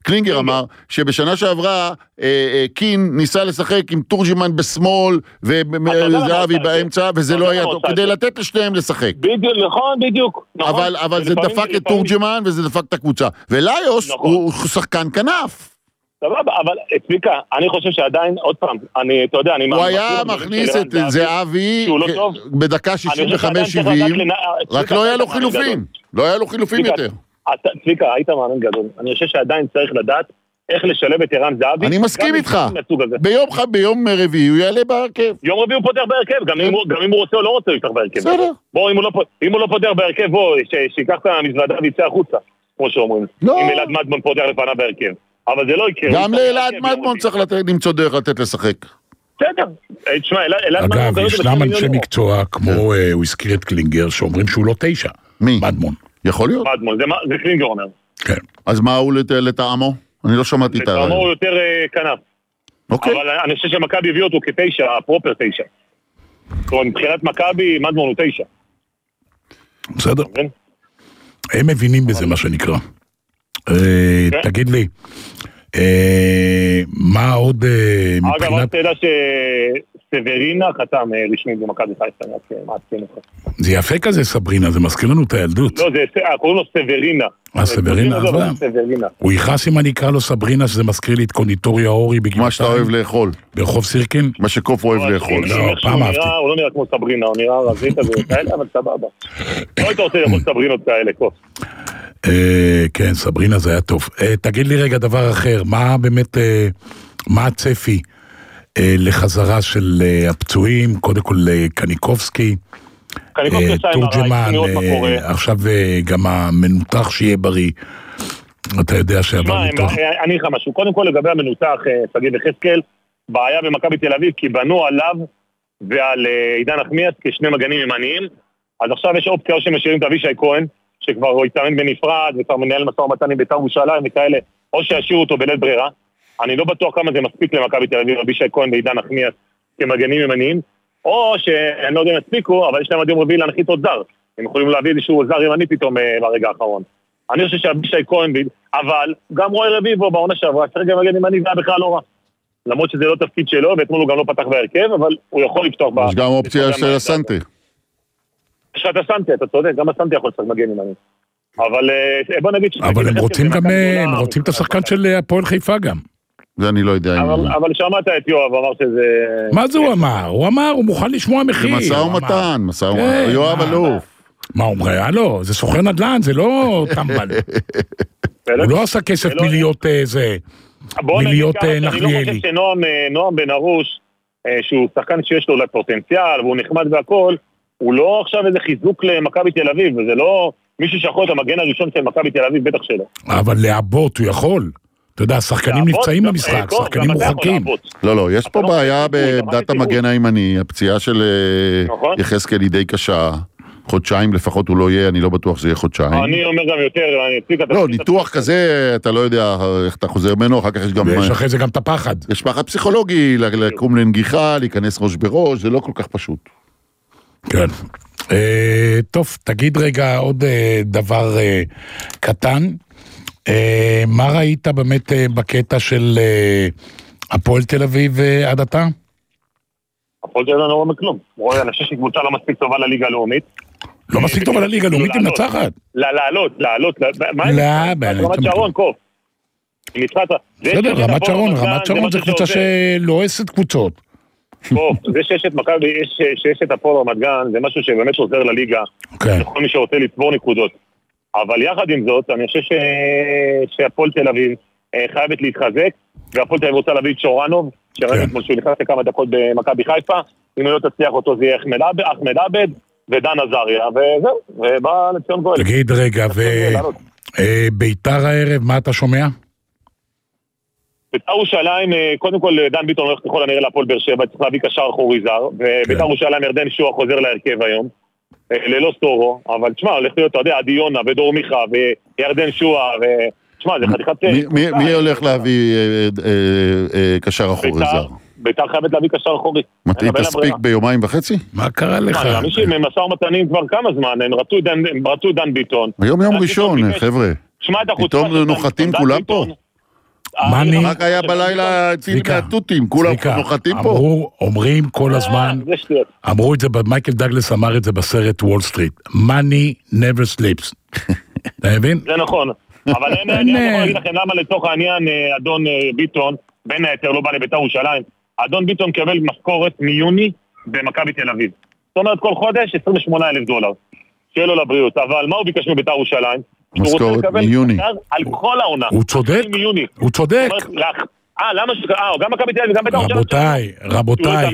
קלינגר אמר שבשנה שעברה קין ניסה לשחק עם תורג'מן בשמאל וזהבי באמצע, וזה לא היה טוב, כדי לתת לשניהם לשחק. נכון, בדיוק. אבל זה דפק את תורג'מן וזה דפק את הקבוצה. וליוס הוא שחקן כנף. סבבה, אבל צביקה, אני חושב שעדיין, עוד פעם, אתה יודע, הוא היה מכניס את זהבי בדקה 65-70, רק לא היה לו חילופים. לא היה לו חילופים יותר. צביקה, היית מאמן גדול. אני חושב שעדיין צריך לדעת איך לשלב את ערן זהבי. אני מסכים איתך. ביום רביעי הוא יעלה בהרכב. יום רביעי הוא פותח בהרכב, גם אם הוא רוצה או לא רוצה הוא יפתח בהרכב. בסדר. בוא, אם הוא לא פותח בהרכב, בוא, שיקח את המזוודה ויצא החוצה, כמו שאומרים. אם אלעד מדמון פותח לפניו בהרכב. אבל זה לא יקרה. גם לאלעד מדמון צריך למצוא דרך לתת לשחק. בסדר. תשמע, אגב, ישנם אנשי מקצוע, כמו הוא הזכיר את קלינגר, שאומרים שהוא לא 9. מי? מדמון. יכול להיות. מדמון, זה קלינגר אומר. כן. אז מה הוא לטעמו? אני לא שמעתי את לטעמו הוא יותר כנף. אוקיי. אבל אני חושב שמכבי הביא אותו כ9, הפרופר 9. זאת אומרת, מבחינת מכבי, מדמון הוא 9. בסדר. הם מבינים בזה, מה שנקרא. תגיד לי, מה עוד מבחינת... אגב, רק תדע שסברינה חתם רשמית במכבי חיפה. זה יפה כזה סברינה, זה מזכיר לנו את הילדות. לא, קוראים לו סברינה. סברינה, הוא יכעס אם אני אקרא לו סברינה, שזה מזכיר לי את קונדיטוריה אורי בגלל... מה שאתה אוהב לאכול. ברחוב סירקין? מה שקוף אוהב לאכול. לא, פעם אהבתי. הוא לא נראה כמו סברינה, הוא נראה רזית וכאלה, אבל סבבה. לא היית רוצה לאכול סברינות כאלה, קוף. כן, סברינה זה היה טוב. תגיד לי רגע דבר אחר, מה באמת, מה הצפי לחזרה של הפצועים, קודם כל קניקובסקי, תורג'מן, עכשיו גם המנותח שיהיה בריא, אתה יודע שעבר ניתוח. אני אגיד לך משהו, קודם כל לגבי המנותח, סגי וחזקאל, בעיה במכבי תל אביב, כי בנו עליו ועל עידן נחמיאס כשני מגנים ימניים, אז עכשיו יש אופציה או שמשאירים את אבישי כהן, שכבר הוא יתאמן בנפרד, וכבר מנהל משא ומתן עם בית"ר ירושלים וכאלה, או שישאירו אותו בלית ברירה. אני לא בטוח כמה זה מספיק למכבי תל אביב, אבישי כהן ועידן נחמיאס כמגנים ימניים, או שאני לא יודע אם יספיקו, אבל יש להם עד יום רביעי להנחית עוד זר. הם יכולים להביא איזשהו זר ימני פתאום ברגע האחרון. אני חושב שאבישי כהן, אבל גם רועי רביבו בעונה שעברה, שרגע מגן ימני זה היה בכלל לא רע. למרות שזה לא תפקיד שלו, ואתמול הוא גם לא פתח בהרכב, אבל הוא יכול לפתוח יש גם אופציה של הסנטה. יש לך את הסנטה, אתה צודק, גם הסנטה יכול לשחק מגן ימני. אבל בוא נגיד... אבל הם רוצים גם, הם רוצים את השחקן של הפועל חיפה גם. זה אני לא יודע. אבל שמעת את יואב, אמר שזה... מה זה הוא אמר? הוא אמר, הוא מוכן לשמוע מחיר. זה מסע ומתן, יואב אלוף. מה הוא אומר? לא, זה סוחר נדל"ן, זה לא טמבל. הוא לא עשה כסף מלהיות זה, מלהיות נחליאלי. אני לא חושב שנועם בן ארוש, שהוא שחקן שיש לו פוטנציאל, והוא נחמד והכל, הוא לא עכשיו איזה חיזוק למכבי תל אביב, וזה לא מישהו שיכול את המגן הראשון של מכבי תל אביב, בטח שלו. אבל לעבות הוא יכול. אתה יודע, שחקנים נפצעים במשחק, שחקנים מורחקים. לא, יש פה בעיה בעמדת המגן הימני, הפציעה של יחזקאל היא די קשה. חודשיים לפחות הוא לא יהיה, אני לא בטוח שזה יהיה חודשיים. אני אומר גם יותר, לא, ניתוח כזה, אתה לא יודע איך אתה חוזר ממנו, אחר כך יש גם... יש אחרי זה גם את הפחד. יש פחד פסיכולוגי, לקום לנגיחה, להיכנס ראש בראש, זה לא כל כך פשוט. כן. טוב, תגיד רגע עוד דבר קטן. מה ראית באמת בקטע של הפועל תל אביב עד עתה? הפועל תל אביב לא רואה מכלום. אני חושב שקבוצה לא מספיק טובה לליגה הלאומית. לא מספיק טובה לליגה הלאומית היא מנצחת? לעלות. רמת שרון, קוף. בסדר, רמת שרון זה קבוצה שלועסת קבוצות. זה שיש את הפועל רמת גן, זה משהו שבאמת עוזר לליגה, לכל מי שרוצה לצבור נקודות. אבל יחד עם זאת, אני חושב שהפועל תל אביב חייבת להתחזק, והפועל תל אביב רוצה להביא את שורנוב, שראינו כמו שהוא נכנס לכמה דקות במכבי חיפה, אם לא תצליח אותו זה יהיה אחמד עבד ודן עזריה, וזהו, ובא לציון גואל. תגיד רגע, וביתר הערב, מה אתה שומע? ביתר ירושלים, קודם כל דן ביטון הולך ככל הנראה להפועל באר שבע, צריך להביא קשר אחורי זר, וביתר ירושלים ירדן שועה חוזר להרכב היום, ללא סטורו, אבל תשמע, הולך להיות, אתה יודע, עדיונה ודור מיכה וירדן שועה, ותשמע, זה חתיכת... מי הולך להביא קשר אחורי זר? ביתר חייבת להביא קשר אחורי. מתי תספיק ביומיים וחצי? מה קרה לך? אנשים ממסע ומתנים כבר כמה זמן, הם רצו דן ביטון. היום יום ראשון, חבר'ה. פתאום נוחתים כולם פה. רק היה בלילה ציל מהתותים, כולם נוחתים פה. אומרים כל הזמן, אמרו את זה, מייקל דאגלס אמר את זה בסרט וול סטריט, money never sleeps. אתה מבין? זה נכון. אבל אני יכול להגיד לכם למה לצורך העניין אדון ביטון, בין היתר לא בא לבית"ר ירושלים, אדון ביטון קבל משכורת מיוני במכבי תל אביב. זאת אומרת כל חודש $28,000. שיהיה לו לבריאות, אבל מה הוא ביקש מבית"ר ירושלים? משכורת מיוני. על כל העונה. הוא צודק, הוא צודק. למה גם מכבי תל אביב וגם בית"ר ירושלים? רבותיי,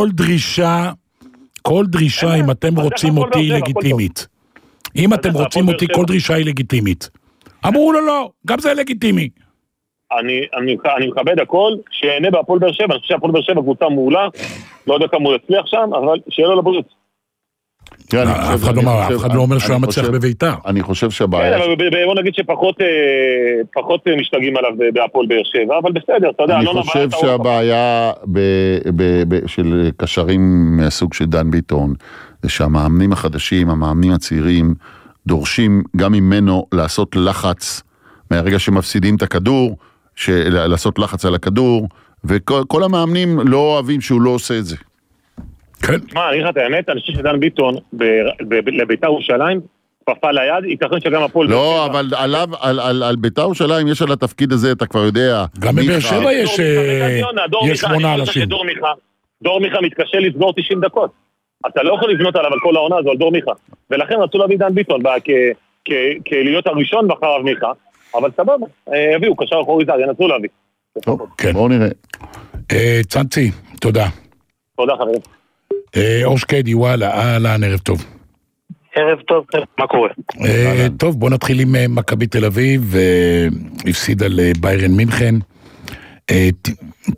כל דרישה אם אתם רוצים אותי היא לגיטימית. אם אתם רוצים אותי כל דרישה היא לגיטימית. אמרו לו לא, גם זה לגיטימי. אני מכבד הכל, שיהנה בהפועל באר שבע, אני חושב שהפועל באר שבע קבוצה מעולה, לא יודע כמה הוא יצליח שם, אבל שיהיה לו לבריאות. אף אחד לא אומר שהוא מצליח בביתר. אני חושב שהבעיה... בוא נגיד שפחות משתגעים עליו בהפועל באר שבע, אבל בסדר, אתה יודע, אני חושב שהבעיה של קשרים מהסוג של דן ביטון, זה שהמאמנים החדשים, המאמנים הצעירים, דורשים גם ממנו לעשות לחץ, מהרגע שמפסידים את הכדור, לעשות לחץ על הכדור, וכל המאמנים לא אוהבים שהוא לא עושה את זה. כן. מה, אני חושב את האמת, אני חושב שדן ביטון לבית"ר ירושלים, כפפה ליד, ייתכן שגם הפועל... לא, אבל על בית"ר ירושלים יש על התפקיד הזה, אתה כבר יודע. גם בבאר שבע יש 8 אנשים. דור מיכה מתקשה לסגור 90 דקות. אתה לא יכול לבנות עליו על כל העונה הזו, על דור מיכה. ולכן רצו להביא דן ביטון כלהיות הראשון בחרב מיכה, אבל סבבה, הביאו, קשר אחורי זר, ינסו להביא. טוב, בואו נראה. צנצי, תודה. תודה חברים. אור שקדי, וואלה, אהלן, ערב טוב. ערב טוב, מה קורה? טוב, בוא נתחיל עם מכבי תל אביב, הפסידה לביירן מינכן, 95-107,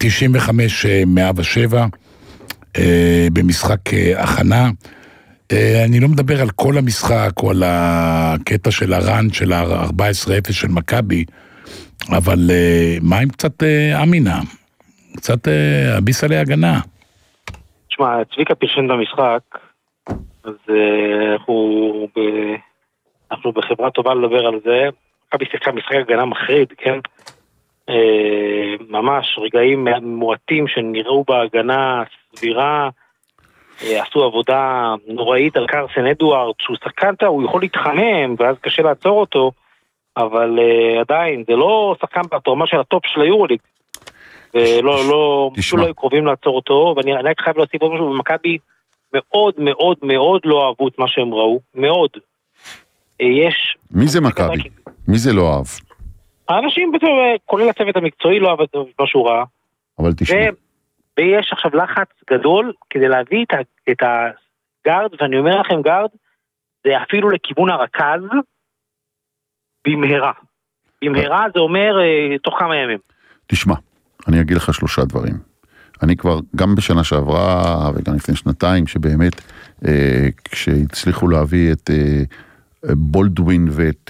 במשחק הכנה. אני לא מדבר על כל המשחק, או על הקטע של הרן, של ה-14-0 של מכבי, אבל מה עם קצת אמינה? קצת אביס עלי הגנה. תשמע, צביקה פרשן במשחק, אז אנחנו בחברה טובה לדבר על זה. מכבי שיחקה משחק הגנה מחריד, כן? ממש רגעים מועטים שנראו בהגנה סבירה, עשו עבודה נוראית על קרסן אדוארד, שהוא שחקן, הוא יכול להתחמם ואז קשה לעצור אותו, אבל עדיין זה לא שחקן ברמה של הטופ של היורוליג, ולא היו קרובים לעצור אותו. ואני רק חייב להוסיף עוד משהו, במכבי מאוד מאוד מאוד לא אהבו את מה שהם ראו, מאוד. מי זה מכבי? מי זה לא אהב? האנשים, כולל הצוות המקצועי, לא אהב את מה שהוא ראה. אבל תשמע. ויש עכשיו לחץ גדול כדי להביא את הגארד, ואני אומר לכם גארד, זה אפילו לכיוון הרכז, במהרה. במהרה זה אומר תוך כמה ימים. תשמע, אני אגיד לך 3 דברים. אני כבר, גם בשנה שעברה, וגם לפני שנתיים, שבאמת, כשהצליחו להביא את בולדווין ואת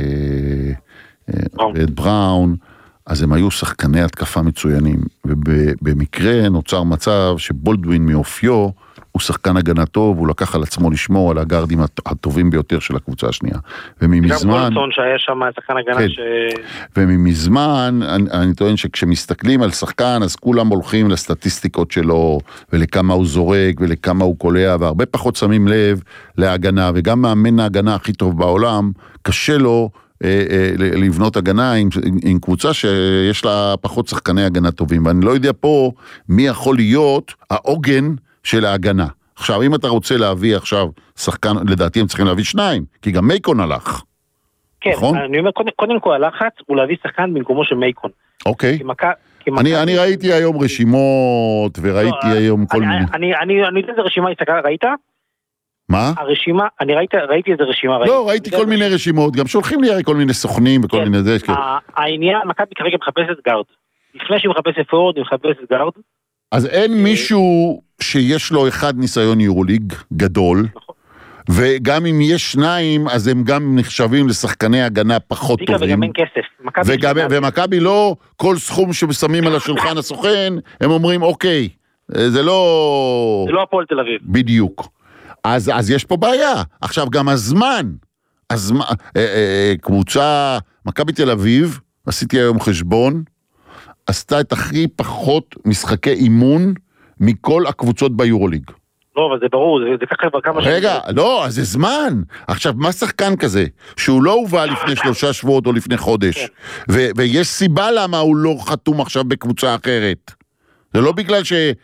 בראון, אז הם היו שחקני התקפה מצוינים, ובמקרה נוצר מצב שבולדווין מאופיו, הוא שחקן הגנה טוב, הוא לקח על עצמו לשמור על הגארדים הטובים ביותר של הקבוצה השנייה. וממזמן... גם קולטון שהיה שם שחקן הגנה כן. וממזמן, אני טוען שכשמסתכלים על שחקן, אז כולם הולכים לסטטיסטיקות שלו, ולכמה הוא זורק, ולכמה הוא קולע, והרבה פחות שמים לב להגנה, וגם מאמן ההגנה הכי טוב בעולם, קשה לו לבנות הגנה עם קבוצה שיש לה פחות שחקני הגנה טובים, ואני לא יודע פה מי יכול להיות העוגן של ההגנה. עכשיו, אם אתה רוצה להביא עכשיו שחקן, לדעתי הם צריכים להביא 2, כי גם מייקון הלך. כן, נכון? אני אומר, קודם כל הלחץ הוא להביא שחקן במקומו של מייקון. אוקיי. אני ראיתי היום רשימות, וראיתי היום כל מיני... אני יודע איזה רשימה ראית? מה? הרשימה, אני ראיתי איזה רשימה. לא, ראיתי כל מיני רשימות, גם שולחים לי הרי כל מיני סוכנים וכל מיני זה. העניין, מכבי כרגע מחפשת גארד. לפני שהיא מחפשת פורד, היא מחפשת גארד. אז אין מישהו שיש לו אחד ניסיון יורוליג גדול, וגם אם יש 2, אז הם גם נחשבים לשחקני הגנה פחות טובים. וגם אין כסף. ומכבי לא, כל סכום ששמים על השולחן הסוכן, הם אומרים אוקיי, זה לא... זה לא הפועל תל אביב. בדיוק. אז יש פה בעיה. עכשיו גם הזמן, קבוצה, מכבי תל אביב, עשיתי היום חשבון, עשתה את הכי פחות משחקי אימון מכל הקבוצות ביורוליג. לא, אבל זה ברור, זה ככה כבר כמה... רגע, לא, אז זה זמן. עכשיו, מה שחקן כזה? שהוא לא הובא לפני 3 שבועות או לפני חודש, ויש סיבה למה הוא לא חתום עכשיו בקבוצה אחרת. זה לא בגלל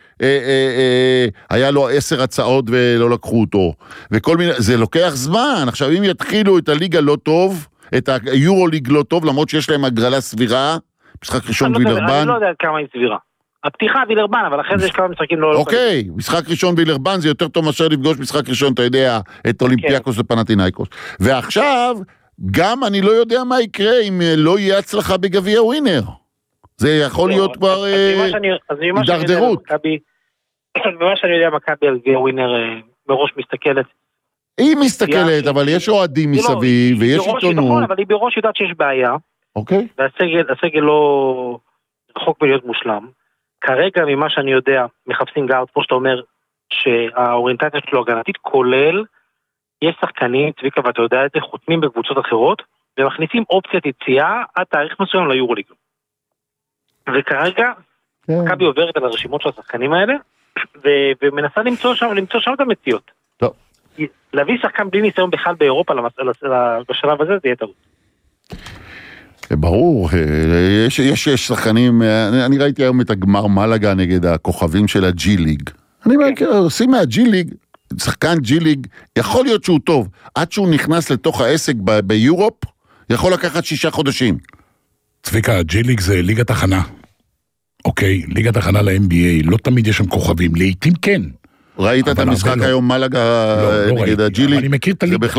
שהיה לו 10 הצעות ולא לקחו אותו, וכל מיני, זה לוקח זמן. עכשיו, אם יתחילו את הליגה לא טוב, את היורוליג לא טוב, למרות שיש להם הגרלה סבירה, משחק ראשון וילרבן. אני לא יודע כמה היא סבירה. הפתיחה וילרבן, אבל אחרי זה יש כמה משחקים לא... אוקיי, משחק ראשון וילרבן זה יותר טוב מאשר לפגוש משחק ראשון, אתה יודע, את אולימפיאקוס ופנתינייקוס. ועכשיו, גם אני לא יודע מה יקרה אם לא יהיה הצלחה בגביע ווינר. זה יכול להיות כבר הידרדרות. ומה שאני יודע, מכבי על גביע ווינר בראש מסתכלת. היא מסתכלת, אבל יש אוהדים מסביב, ויש עיתונות. אבל היא בראש יודעת שיש בעיה. אוקיי. והסגל לא רחוק מלהיות מושלם. כרגע, ממה שאני יודע, מחפשים גארד, כמו שאתה אומר, שהאוריינטציה שלו הגנתית, כולל, יש שחקנים, צביקה, ואתה יודע את זה, חותמים בקבוצות אחרות, ומכניסים אופציית יציאה עד תאריך מסוים ליורוליג. וכרגע, מכבי עוברת על הרשימות של השחקנים האלה, ומנסה למצוא שם את המציאות. טוב. להביא שחקן בלי ניסיון בכלל באירופה בשלב הזה, זה יהיה טעות. ברור, יש שחקנים, אני ראיתי היום את הגמר מלאגה נגד הכוכבים של הג'י ליג. אני עושים מהג'י ליג, שחקן ג'י ליג, יכול להיות שהוא טוב, עד שהוא נכנס לתוך העסק ביורופ, יכול לקחת 6 חודשים. צביקה, ג'י ליג זה ליגת הכנה. אוקיי, ליגת הכנה ל-NBA, לא תמיד יש שם כוכבים, לעתים כן. ראית את המשחק היום מלאגה נגד הג'י ליג? אני מכיר את הליגה.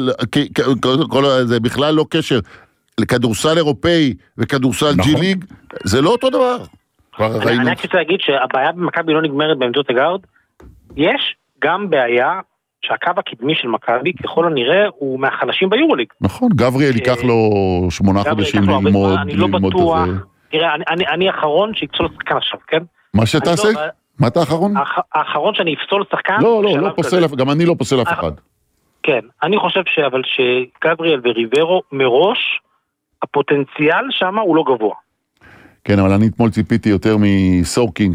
זה בכלל לא קשר. לכדורסל אירופאי וכדורסל ג'י ליג, זה לא אותו דבר. אני רק רוצה להגיד שהבעיה במכבי לא נגמרת באמצעות הגארד, יש גם בעיה שהקו הקדמי של מכבי, ככל הנראה, הוא מהחלשים ביורוליג. נכון, גבריאל ייקח לו 8 חודשים ללמוד. אני לא בטוח, תראה, אני האחרון שיפסול שחקן עכשיו, כן? מה שתעשה? מה אתה האחרון? האחרון שאני אפסול שחקן. לא פוסל, גם אני לא פוסל אף אחד. כן, אני חושב אבל שגבריאל וריברו מראש, הפוטנציאל שם הוא לא גבוה. כן, אבל אני אתמול ציפיתי יותר מסורקין,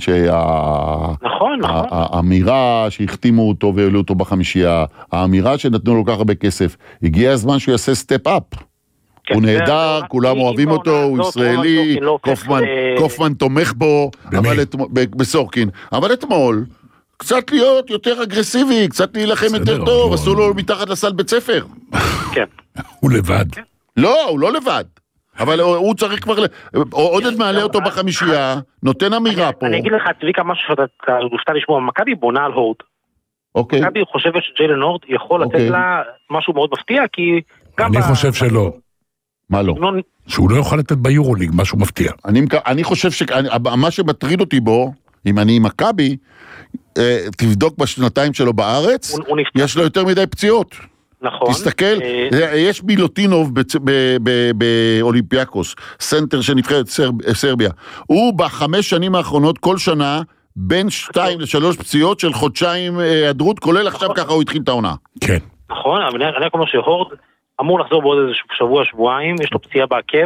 האמירה שהחתימו אותו והעלו אותו בחמישייה, האמירה שנתנו לו כך הרבה כסף, הגיע הזמן שהוא יעשה סטפ אפ. הוא נהדר, כולם אוהבים אותו, הוא ישראלי, קופמן תומך בו, בסורקין. אבל אתמול, קצת להיות יותר אגרסיבי, קצת להילחם יותר טוב, עשו לו מתחת לסל בית ספר. כן. הוא לבד. לא, הוא לא לבד. אבל הוא צריך כבר, עודד מעלה אותו בחמישייה, נותן אמירה פה. אני אגיד לך, צביקה, משהו שאתה גופתה לשמוע, מכבי בונה על הורד. אוקיי. מכבי חושבת שג'יילן הורד יכול לתת לה משהו מאוד מפתיע, כי גם... אני חושב שלא. מה לא? שהוא לא יכול לתת ביורוליג, משהו מפתיע. אני חושב שמה שמטריד אותי בו, אם אני עם מכבי, תבדוק בשנתיים שלו בארץ, יש לו יותר מדי פציעות. נכון. תסתכל, יש מילוטינוב באולימפיאקוס, סנטר שנבחרת סרביה. הוא ב5 שנים האחרונות, כל שנה, בין 2 ל3 פציעות של חודשיים היעדרות, כולל עכשיו ככה הוא התחיל את העונה. כן. נכון, אבל אני אומר שהורד אמור לחזור בעוד איזה שבוע, שבועיים, יש לו פציעה בעקב,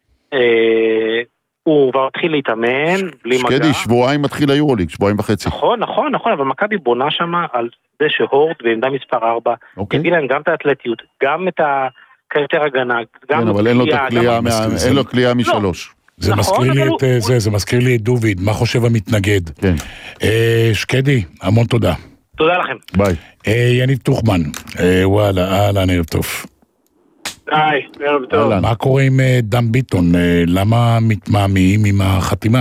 הוא כבר התחיל להתאמן, בלי מגע. שקדי, שבועיים מתחיל היורוליג, 2.5 שבועות. נכון, אבל מכבי בונה שם על זה שהורד בעמדה מספר 4, הביא להם גם את האתלטיות, גם את היותר הגנה, כן, אבל אין לו קליעה מ3. זה מזכיר לי את דוביד, מה חושב המתנגד. כן. שקדי, המון תודה. תודה לכם. ביי. יניב תוכמן, וואלה, אהלן, ערב טוב. היי, ערב טוב. מה קורה עם דן ביטון? למה מתמהמהים עם החתימה?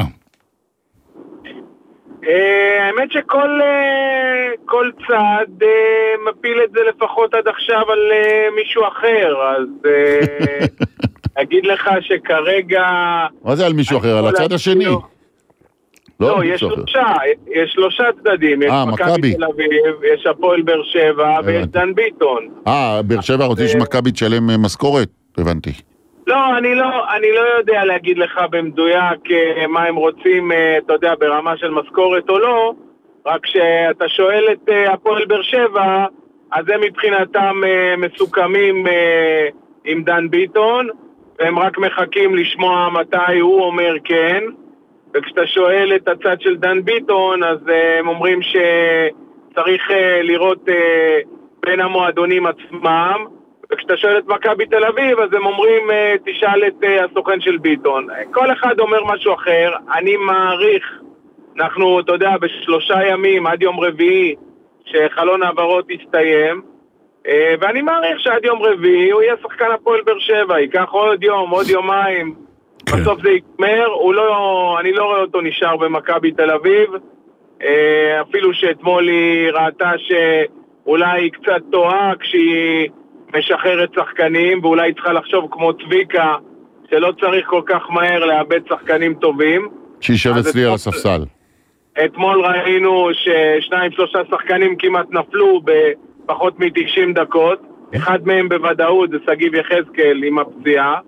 האמת שכל צד מפיל את זה לפחות עד עכשיו על מישהו אחר, אז אגיד לך שכרגע... מה זה על מישהו אחר? על הצד השני? לא, יש 3 צדדים, יש מכבי תל אביב, יש הפועל באר שבע ויש דן ביטון. באר שבע רוצים שמכבי תשלם משכורת? הבנתי. לא, אני לא יודע להגיד לך במדויק מה הם רוצים, אתה יודע, ברמה של משכורת או לא, רק שאתה שואל את הפועל באר שבע, אז הם מבחינתם מסוכמים עם דן ביטון, והם רק מחכים לשמוע מתי הוא אומר כן, וכשאתה שואל את הצד של דן ביטון, אז הם אומרים שצריך לראות בין המועדונים עצמם, וכשאתה שואל את מכבי תל אביב, אז הם אומרים, תשאל את הסוכן של ביטון. כל אחד אומר משהו אחר, אני מעריך, אנחנו, אתה יודע, ב3 ימים עד יום רביעי, שחלון העברות יסתיים, ואני מעריך שעד יום רביעי הוא יהיה שחקן הפועל באר שבע, ייקח עוד יום, עוד יומיים, בסוף זה יקמר, אני לא רואה אותו נשאר במכבי תל אביב, אפילו שאתמול היא ראתה שאולי היא קצת טועה כשהיא משחררת שחקנים, ואולי היא צריכה לחשוב כמו צביקה, שלא צריך כל כך מהר לאבד שחקנים טובים. שישב אצלי על הספסל. אתמול ראינו ש2-3 שחקנים כמעט נפלו בפחות מ-90 דקות, אחד מהם בוודאות זה סגיב יחזקאל עם הפציעה,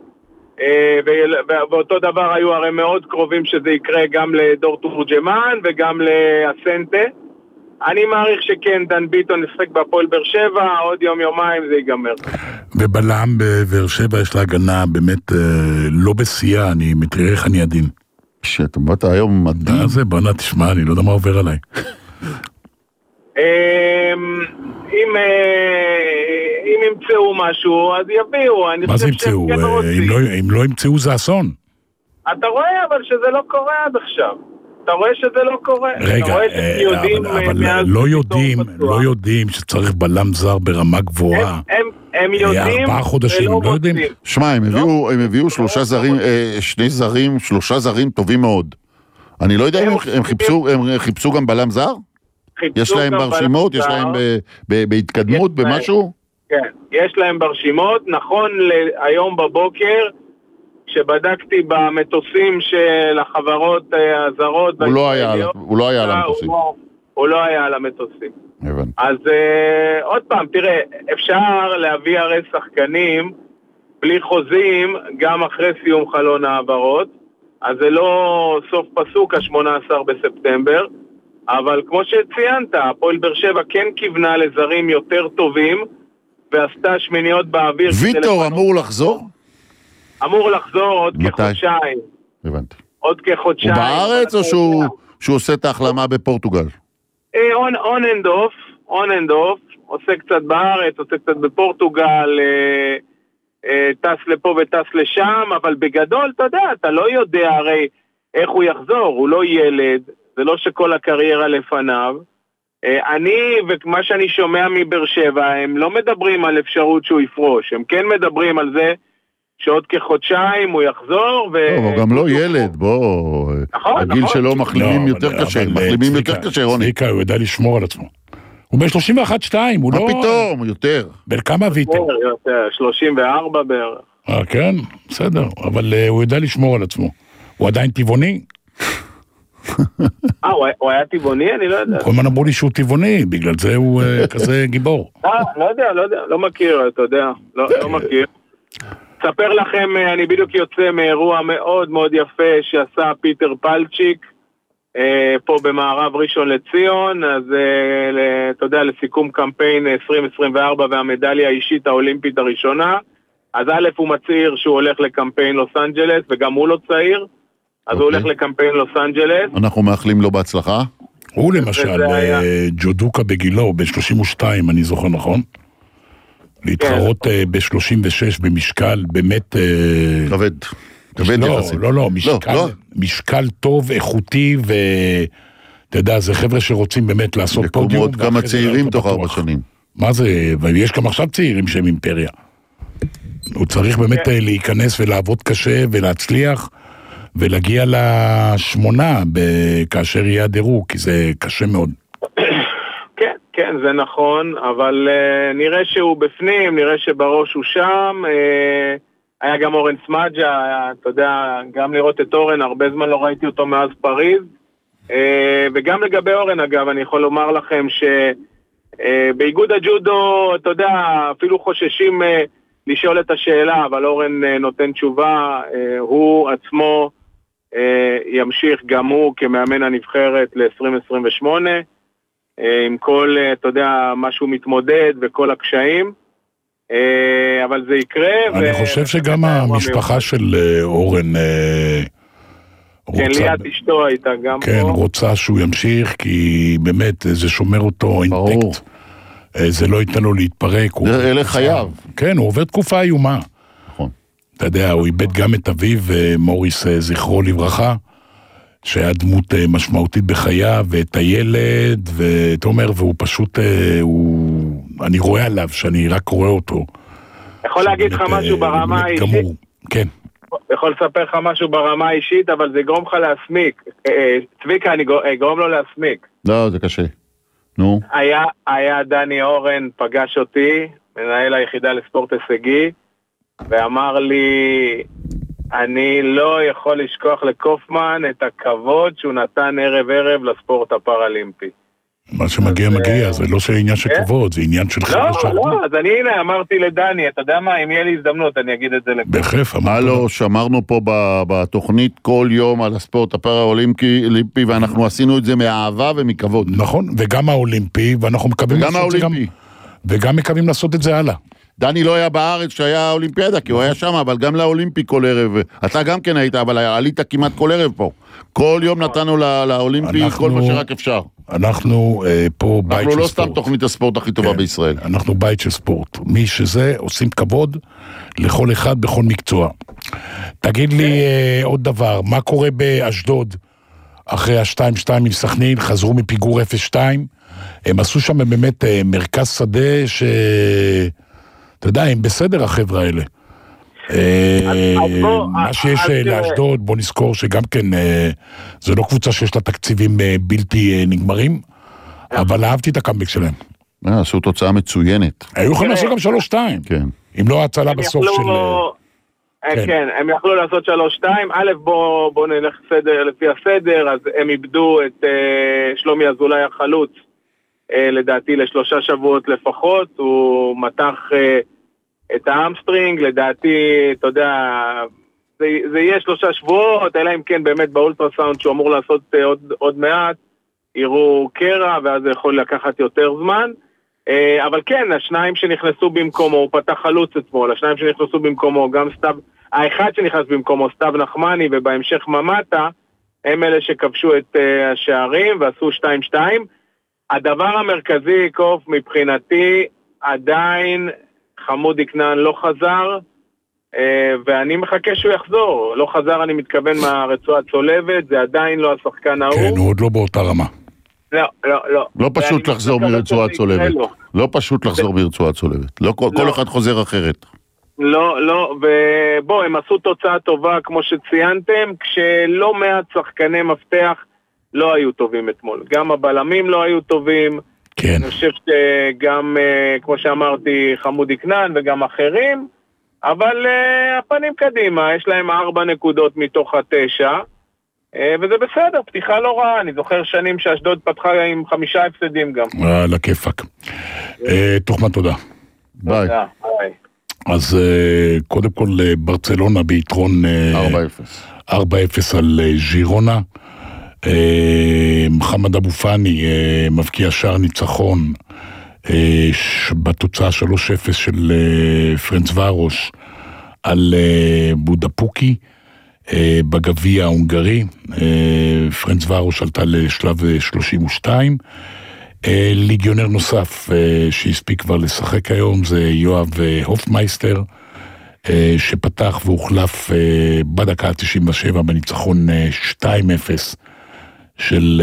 ואותו דבר היו הרי מאוד קרובים שזה יקרה גם לדור תורג'מן וגם לאסנטה. אני מעריך שכן, דן ביטון נשחק בהפועל באר שבע, עוד יום-יומיים זה ייגמר. ובלם בבאר שבע יש לה הגנה באמת לא בשיאה, אני מתראה איך אני עדין. שאתה באת היום מדהים. זה בנה, תשמע, אני לא יודע מה עובר עליי. אם ימצאו משהו, אז יביאו. מה זה ימצאו? אם לא ימצאו זה אסון. אתה רואה אבל שזה לא קורה עד עכשיו. אתה רואה שזה לא קורה. רגע, אבל לא יודעים שצריך בלם זר ברמה גבוהה. הם יודעים 4 חודשים, לא יודעים. שמע, הם הביאו 3 זרים טובים מאוד. אני לא יודע אם הם חיפשו גם בלם זר? יש להם ברשימות? יש להם בהתקדמות במשהו? כן, יש להם ברשימות. נכון להיום בבוקר, שבדקתי במטוסים של החברות הזרות, הוא לא היה על המטוסים. הוא לא היה על המטוסים. הבנתי. אז עוד פעם, תראה, אפשר להביא הרי שחקנים בלי חוזים גם אחרי סיום חלון העברות, אז זה לא סוף פסוק ה-18 בספטמבר, אבל כמו שציינת, הפועל באר שבע כן כיוונה לזרים יותר טובים, ועשתה שמיניות באוויר. ויטור אמור לחזור? אמור לחזור עוד כחודשיים. הבנתי. עוד כחודשיים. הוא בארץ או שהוא עושה את ההחלמה בפורטוגל? on and off, עושה קצת בארץ, עושה קצת בפורטוגל, טס לפה וטס לשם, אבל בגדול, אתה יודע, אתה לא יודע הרי איך הוא יחזור, הוא לא ילד, זה לא שכל הקריירה לפניו. ומה שאני שומע מבאר שבע, הם לא מדברים על אפשרות שהוא יפרוש, הם כן מדברים על זה שעוד כחודשיים הוא יחזור הוא גם לא ילד, בוא, הגיל שלו מחלימים יותר קשה, מחלימים יותר קשה, רוני. צביקה, הוא יודע לשמור על עצמו. הוא ב-31-2, הוא לא... מה פתאום, יותר. בין כמה ויתר? 34 בערך. כן, בסדר, אבל הוא יודע לשמור על עצמו. הוא עדיין טבעוני? הוא היה טבעוני? אני לא יודע. כל הזמן אמרו לי שהוא טבעוני, בגלל זה הוא כזה גיבור. לא יודע, לא מכיר, אתה יודע, לא מכיר. אספר לכם, אני בדיוק יוצא מאירוע מאוד מאוד יפה שעשה פיטר פלצ'יק, פה במערב ראשון לציון, אז אתה יודע, לסיכום קמפיין 2024 והמדליה האישית האולימפית הראשונה, אז א' הוא מצהיר שהוא הולך לקמפיין לוס אנג'לס, וגם הוא לא צעיר, אז הוא הולך לקמפיין לוס אנג'לס. אנחנו מאחלים לו בהצלחה. הוא למשל, ג'ודוקה בגילו, ב-32, אני זוכר נכון? להתחרות ב-36 במשקל באמת... כבד. כבד יחסית. לא, משקל טוב, איכותי, ואתה יודע, זה חבר'ה שרוצים באמת לעשות פודיום. עוד כמה צעירים תוך 4 שנים. מה זה? ויש גם עכשיו צעירים שהם אימפריה. הוא צריך באמת להיכנס ולעבוד קשה ולהצליח, ולהגיע ל8 כאשר יהיה הדירוג, כי זה קשה מאוד. כן, זה נכון, אבל נראה שהוא בפנים, נראה שבראש הוא שם, היה גם אורן סמאג'ה, אתה יודע, גם לראות את אורן, הרבה זמן לא ראיתי אותו מאז פריז, וגם לגבי אורן אגב, אני יכול לומר לכם שבאיגוד הג'ודו, אתה יודע, אפילו חוששים לשאול את השאלה, אבל אורן נותן תשובה, הוא עצמו ימשיך גם הוא כמאמן הנבחרת ל-2028, עם כל, אתה יודע, מה שהוא מתמודד וכל הקשיים, אבל זה יקרה. אני חושב שגם המשפחה של כן, ליאת אשתו הייתה גם כן, פה. רוצה שהוא ימשיך, כי באמת זה שומר אותו אינטקט. זה לא ייתן לו להתפרק. אלה חייו. כן, הוא עובר תקופה איומה. נכון. אתה יודע, הוא איבד גם את אביו, מוריס זכרו לברכה, שהיה דמות משמעותית בחייו, ואת הילד, ואתה אומר, והוא פשוט, אני רואה עליו, שאני רק רואה אותו. יכול להגיד לך משהו ברמה האישית? כן. יכול לספר לך משהו ברמה האישית, אבל זה יגרום לך להסמיק. צביקה, אני אגרום לו להסמיק. לא, זה קשה. נו. היה דני אורן, פגש אותי, מנהל היחידה לספורט הישגי, ואמר לי, אני לא יכול לשכוח לקופמן את הכבוד שהוא נתן ערב לספורט הפראלימפי. מה שמגיע מגיע, זה לא עניין של כבוד, זה עניין של חבר'ה שעבדו. לא, אז אני הנה אמרתי לדני, אתה יודע מה, אם יהיה לי הזדמנות אני אגיד את זה לכם. בכיף, הלו, שמרנו פה בתוכנית כל יום על הספורט הפראלימפי, ואנחנו עשינו את זה מאהבה ומכבוד. נכון, וגם האולימפי, ואנחנו מקווים לעשות את זה גם, וגם מקווים לעשות את זה הלאה. דני לא היה בארץ שהיה האולימפיאדה, כי הוא היה שם, אבל גם לאולימפי כל ערב, אתה גם כן היית, אבל עלית כמעט כל ערב פה. כל יום נתנו לאולימפי כל מה שרק אפשר. אנחנו פה בית של ספורט. אנחנו לא סתם תוכנית הספורט הכי טובה בישראל. אנחנו בית של ספורט. מי שזה, עושים כבוד לכל אחד בכל מקצוע. תגיד לי עוד דבר, מה קורה באשדוד אחרי ה-2-2 עם סכנין, חזרו מפיגור 0-2, הם עשו שם באמת מרכז שדה אתה יודע, הם בסדר החבר'ה האלה. מה שיש לאשדוד, בוא נזכור שגם כן, זה לא קבוצה שיש לה תקציבים בלתי נגמרים, אבל אהבתי את הקאמבק שלהם. עשו תוצאה מצוינת. היו יכולים לעשות גם 3-2. כן. אם לא הצלה בסוף של... כן, הם יכלו לעשות 3-2. א', בוא נלך לפי הסדר, אז הם איבדו את שלומי אזולאי החלוץ, לדעתי ל3 שבועות לפחות, הוא מתח את האמסטרינג, לדעתי, אתה יודע, זה יהיה 3 שבועות, אלא אם כן באמת באולטרסאונד שהוא אמור לעשות עוד מעט, יראו קרע, ואז זה יכול לקחת יותר זמן, אבל כן, השניים שנכנסו במקומו, הוא פתח חלוץ אתמול, השניים שנכנסו במקומו, גם סתיו, האחד שנכנס במקומו, סתיו נחמני, ובהמשך ממטה, הם אלה שכבשו את השערים, ועשו 2-2, הדבר המרכזי, קוף, מבחינתי, עדיין חמודי כנען לא חזר, ואני מחכה שהוא יחזור. לא חזר, אני מתכוון מהרצועה הצולבת, זה עדיין לא השחקן ההוא. כן, הוא עוד לא באותה רמה. לא. לא פשוט לחזור מרצועה צולבת. לא פשוט לחזור מרצועה צולבת. לא כל אחד חוזר אחרת. לא, ובוא, הם עשו תוצאה טובה, כמו שציינתם, כשלא מעט שחקני מפתח, לא היו טובים אתמול. גם הבלמים לא היו טובים. כן. אני חושב שגם, כמו שאמרתי, חמודי כנען וגם אחרים, אבל הפנים קדימה, יש להם 4 נקודות מתוך 9, וזה בסדר, פתיחה לא רעה. אני זוכר שנים שאשדוד פתחה עם 5 הפסדים גם. לכיפק. תוכמן, תודה. ביי. אז קודם כל ברצלונה ביתרון 4-0 על ז'ירונה. מחמד אבו פאני מבקיע שער ניצחון בתוצאה 3-0 של פרנץ ורוש על בודפוקי בגביע ההונגרי. פרנץ ורוש עלתה לשלב 32. ליגיונר נוסף שהספיק כבר לשחק היום זה יואב הופמייסטר, שפתח והוחלף בדקה 97 בניצחון 2-0 של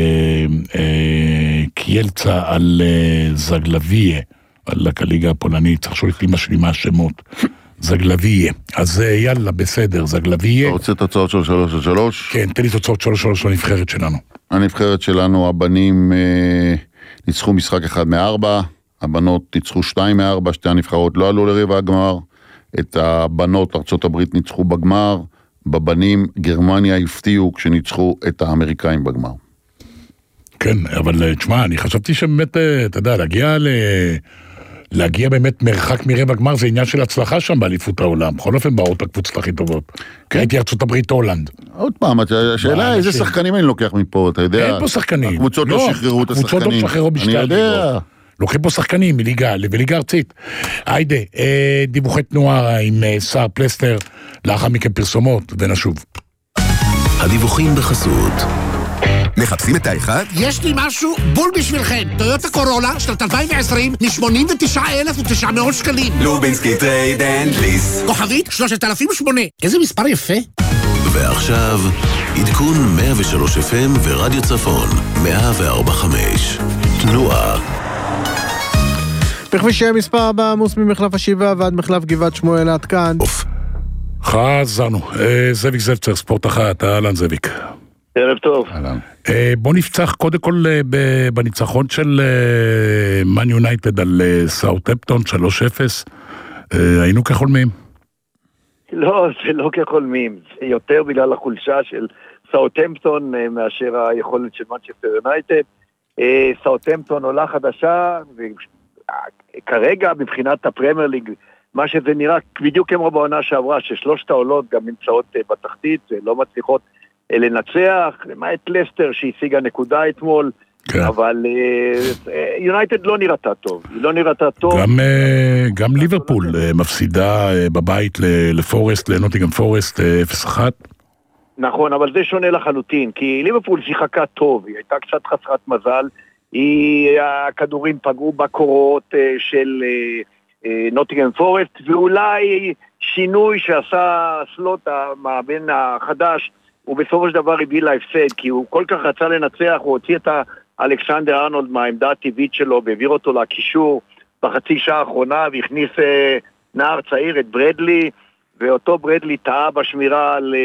קיילצה על זגלביה, על הליגה הפולנית. צריך שולט לי משלימה השמות, זגלביה. אז יאללה, בסדר, זגלביה. אתה רוצה תוצאות של 3-3? כן, תן לי תוצאות 3-3 לנבחרת שלנו. הנבחרת שלנו, הבנים ניצחו משחק 1 מ-4, הבנות ניצחו 2 מ-4, שתי הנבחרות לא עלו לרבע הגמר, את הבנות ארצות הברית ניצחו בגמר, בבנים גרמניה הפתיעו כשניצחו את האמריקאים בגמר. כן, אבל תשמע, אני חשבתי שבאמת, אתה יודע, להגיע באמת מרחק מרבע גמר זה עניין של הצלחה שם באליפות העולם. בכל אופן באות הקבוצות הכי טובות. הייתי ארצות הברית הולנד. עוד פעם, השאלה איזה שחקנים אני לוקח מפה, אתה יודע? אין פה שחקנים. הקבוצות לא שחררו את השחקנים. הקבוצות לא שחררו בשתי הליגות. לוקחים פה שחקנים מליגה וליגה ארצית. היידה, דיווחי תנועה עם שר פלסטר, לאחר מכן פרסומות ונשוב. הדיווחים בחסות. מחפשים את האחד? יש לי משהו בול בשבילכם. טויוטה קורולה, שנת 2020, מ-89,900 שקלים. לובינסקי טרייד אנד ליס. כוכבית 3008. איזה מספר יפה. ועכשיו, עדכון 103 FM ורדיו צפון, 104.5. תנועה. בכביש מספר 4 עמוס ממחלף השבעה ועד מחלף גבעת שמואל עד כאן. חזרנו. זאביק זלצר, ספורט אחת. אהלן זאביק. ערב טוב. בוא נפצח קודם כל בניצחון של מן יונייטד על סאות'המפטון 3-0. היינו כחולמים. לא, זה לא כחולמים. זה יותר בגלל החולשה של סאות'המפטון מאשר היכולת של מנצ'סטר יונייטד. סאות'המפטון עולה חדשה, וכרגע מבחינת הפרמייר ליג, מה שזה נראה בדיוק כמו בעונה שעברה, ששלושת העולות גם נמצאות בתחתית, לא מצליחות לנצח, למעט לסטר שהשיגה נקודה אתמול, אבל יונייטד לא נראתה טוב, היא לא נראתה טוב. גם ליברפול מפסידה בבית לפורסט, לנוטיגהאם פורסט 0-1. נכון, אבל זה שונה לחלוטין, כי ליברפול שיחקה טוב, היא הייתה קצת חסרת מזל, הכדורים פגעו בקורות של נוטיגהאם פורסט, ואולי שינוי שעשה סלוט המאמן החדש, הוא בסופו של דבר הביא להפסד, כי הוא כל כך רצה לנצח, הוא הוציא את אלכסנדר ארנולד מהעמדה הטבעית שלו, והעביר אותו לקישור בחצי שעה האחרונה, והכניס נער צעיר, את ברדלי, ואותו ברדלי טעה בשמירה על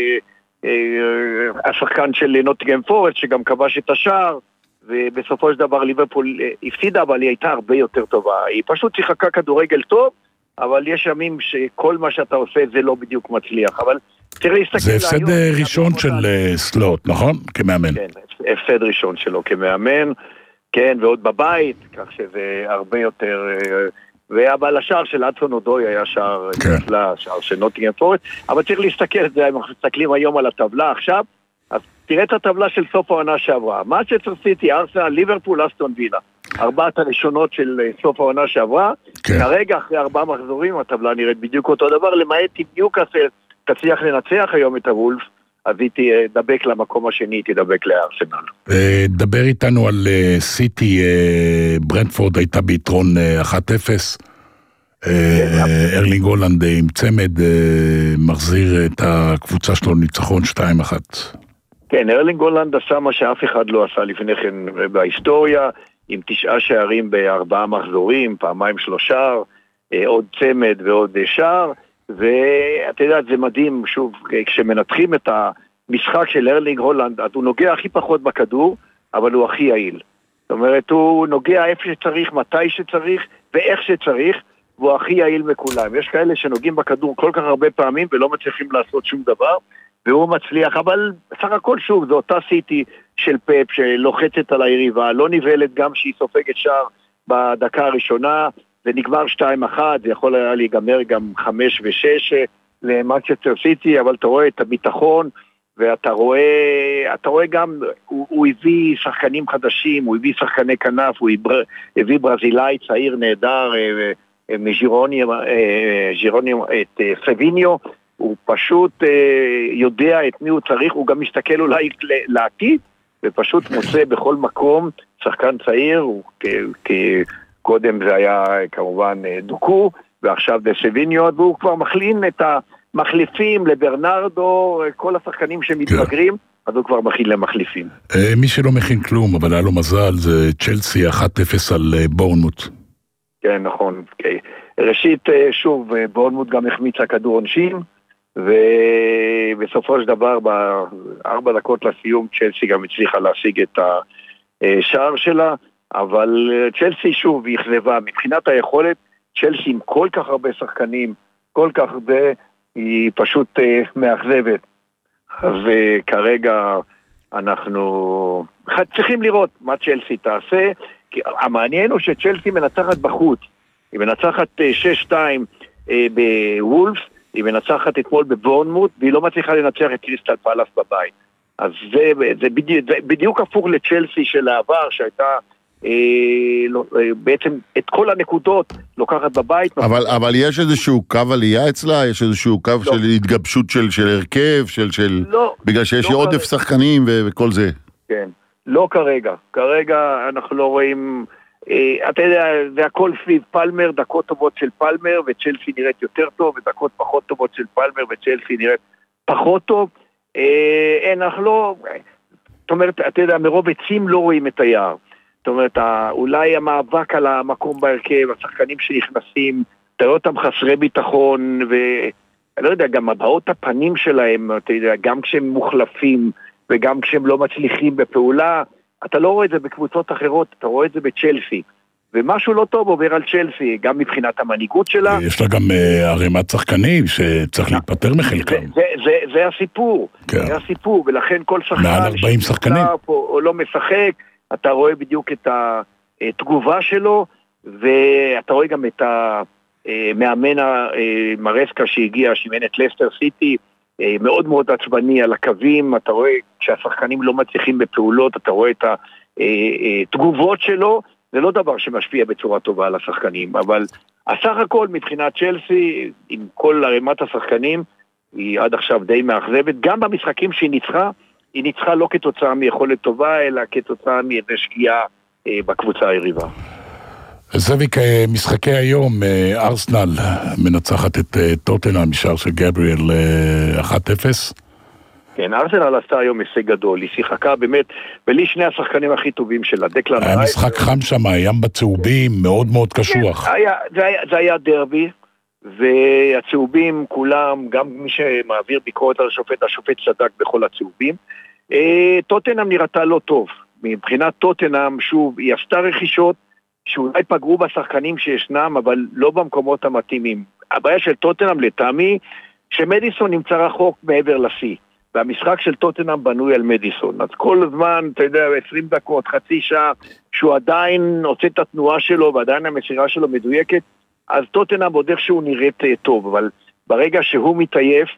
השחקן של נוטיגהאם פורסט, שגם כבש את השער, ובסופו של דבר ליברפול הפסידה, אבל היא הייתה הרבה יותר טובה. היא פשוט שיחקה כדורגל טוב, אבל יש ימים שכל מה שאתה עושה זה לא בדיוק מצליח, אבל זה הפסד ראשון של סלוט, נכון? כמאמן. כן, הפסד ראשון שלו כמאמן, כן, ועוד בבית, כך שזה הרבה יותר, אבל השער של אדסון אודוי היה שער נפלא, שער של נוטיגהאם פורסט, אבל צריך להסתכל את זה, אם אנחנו מסתכלים היום על הטבלה עכשיו, אז תראה את הטבלה של סוף העונה שעברה, מנצ'סטר סיטי, ארסנל, ליברפול, אסטון וילה, ארבעת הראשונות של סוף העונה שעברה, כרגע אחרי 4 מחזורים הטבלה נראית בדיוק אותו דבר, למעט אם ניוקאסל תצליח לנצח היום את הוולף, אז היא תדבק למקום השני, היא תדבק לארסנל. דבר איתנו על סיטי, ברנטפורד הייתה ביתרון 1-0, ארלינג הולנד עם צמד מחזיר את הקבוצה שלו ניצחון 2-1. כן, ארלינג הולנד עשה מה שאף אחד לא עשה לפני כן בהיסטוריה, עם 9 שערים ב4 מחזורים, פעמיים 3, עוד צמד ועוד שער, ואתה יודע, זה מדהים, שוב, כשמנתחים את המשחק של ארלינג הולנד, הוא נוגע הכי פחות בכדור, אבל הוא הכי יעיל. זאת אומרת, הוא נוגע איפה שצריך, מתי שצריך, ואיך שצריך, והוא הכי יעיל מכולם. יש כאלה שנוגעים בכדור כל כך הרבה פעמים, ולא מצליחים לעשות שום דבר, והוא מצליח, אבל סך הכל שוב, זו אותה סיטי של פאפ, שלוחצת על היריבה, לא נבלת גם שהיא סופגת שער בדקה הראשונה, זה נגמר 2-1, זה יכול היה להיגמר גם 5-6 למנצ'סטר סיטי, אבל אתה רואה את הביטחון, ואתה רואה גם, הוא הביא שחקנים חדשים, הוא הביא שחקני כנף, הוא הביא ברזילאי צעיר נהדר, מג'ירוניו, את סביניו, הוא פשוט יודע את מי הוא צריך, הוא גם מסתכל אולי לעתיד, ופשוט מוצא בכל מקום שחקן צעיר, קודם זה היה כמובן דוקו, ועכשיו זה סביניו, והוא כבר מכלין את המחליפים לברנרדו, כל השחקנים שמתבגרים, אז הוא כבר מכין למחליפים. מי שלא מכין כלום, אבל היה לו מזל, זה צ'לסי 1-0 על בורנמוט. כן, נכון. ראשית, שוב, בורנמוט גם החמיצה כדור עונשין, ובסופו של דבר, ב4 דקות לסיום, צ'לסי גם הצליחה להשיג את השער שלה, אבל צ'לסי שוב היא אכזבה, מבחינת היכולת, צ'לסי עם כל כך הרבה שחקנים, כל כך הרבה, היא פשוט מאכזבת. אז כרגע אנחנו צריכים לראות מה צ'לסי תעשה, כי המעניין הוא שצ'לסי מנצחת בחוץ, היא מנצחת 6-2 בוולפס, היא מנצחת אתמול בבורנמוט, והיא לא מצליחה לנצח את קריסטל פלאס בבית. אז זה בדיוק הפוך לצ'לסי של העבר, שהייתה בעצם את כל הנקודות לוקחת בבית. אבל יש איזשהו קו עלייה אצלה? יש איזשהו קו של התגבשות של הרכב? בגלל שיש עודף שחקנים וכל זה. כן, לא כרגע. כרגע אנחנו לא רואים... אתה יודע, זה הכל סביב פלמר, דקות טובות של פלמר, וצ'לסי נראית יותר טוב, ודקות פחות טובות של פלמר, וצ'לסי נראית פחות טוב. אנחנו לא... זאת אומרת, אתה יודע, מרוב עצים לא רואים את היער. זאת אומרת, אולי המאבק על המקום בהרכב, השחקנים שנכנסים, תראה אותם חסרי ביטחון, ואני לא יודע, גם הבעות הפנים שלהם, אתה יודע, גם כשהם מוחלפים, וגם כשהם לא מצליחים בפעולה, אתה לא רואה את זה בקבוצות אחרות, אתה רואה את זה בצ'לסי. ומשהו לא טוב עובר על צ'לסי, גם מבחינת המנהיגות שלה. יש לה גם ערימת שחקנים שצריך להיפטר מחלקם. זה הסיפור, זה הסיפור, ולכן כל שחקן מעל 40 שחקנים או לא משחק, אתה רואה בדיוק את התגובה שלו, ואתה רואה גם את המאמן מרסקה שהגיע, שימן את לסטר סיטי, מאוד מאוד עצבני על הקווים, אתה רואה כשהשחקנים לא מצליחים בפעולות, אתה רואה את התגובות שלו, זה לא דבר שמשפיע בצורה טובה על השחקנים, אבל הסך הכל מבחינת צ'לסי, עם כל ערימת השחקנים, היא עד עכשיו די מאכזבת, גם במשחקים שהיא ניצחה, היא ניצחה לא כתוצאה מיכולת טובה, אלא כתוצאה מאיזו שגיאה בקבוצה היריבה. זאביק, משחקי היום, ארסנל מנצחת את טוטנהאם משער של גבריאל 1-0. כן, ארסנל עשתה היום הישג גדול, היא שיחקה באמת, בלי שני השחקנים הכי טובים שלה, דקלן רייס. היה משחק חם שם, ים בצהובים, מאוד מאוד קשוח. זה היה דרבי, והצהובים כולם, גם מי שמעביר ביקורת על השופט, השופט צדק בכל הצהובים. טוטנהאם נראתה לא טוב, מבחינת טוטנהאם, שוב, היא עשתה רכישות, שאולי פגעו בשחקנים שישנם, אבל לא במקומות המתאימים. הבעיה של טוטנהאם לטעמי, שמדיסון נמצא רחוק מעבר לשיא, והמשחק של טוטנהאם בנוי על מדיסון. אז כל הזמן, אתה יודע, 20 דקות, חצי שעה, שהוא עדיין עושה את התנועה שלו, ועדיין המסירה שלו מדויקת, אז טוטנהאם עוד איכשהו נראית טוב, אבל ברגע שהוא מתעייף,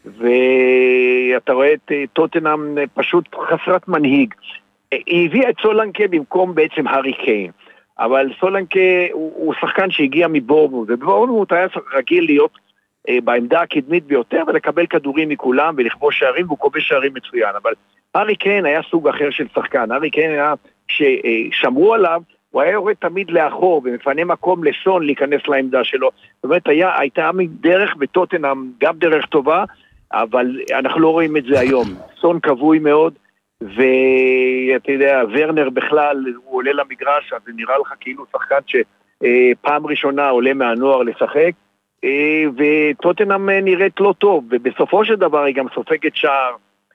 ואתה רואה את טוטנהאם פשוט חסרת מנהיג. היא הביאה את סולנקה במקום בעצם הארי קיין. אבל סולנקה הוא שחקן שהגיע מבורנמוט, ובורנמוט היה רגיל להיות בעמדה הקדמית ביותר, ולקבל כדורים מכולם, ולכבוש שערים, והוא כובש שערים מצוין. אבל הארי קיין היה סוג אחר של שחקן. הארי קיין היה, ששמרו עליו, הוא היה יורד תמיד לאחור, ומפנה מקום לסון להיכנס לעמדה שלו. זאת אומרת, הייתה דרך בטוטנהאם, גם דרך טובה, אבל אנחנו לא רואים את זה היום. סון קבוי מאוד, ואתה יודע, ורנר בכלל, הוא עולה למגרש, אז זה נראה לך כאילו שחקן שפעם ראשונה עולה מהנוער לשחק, וטוטנהאם נראית לא טוב, ובסופו של דבר היא גם סופגת שער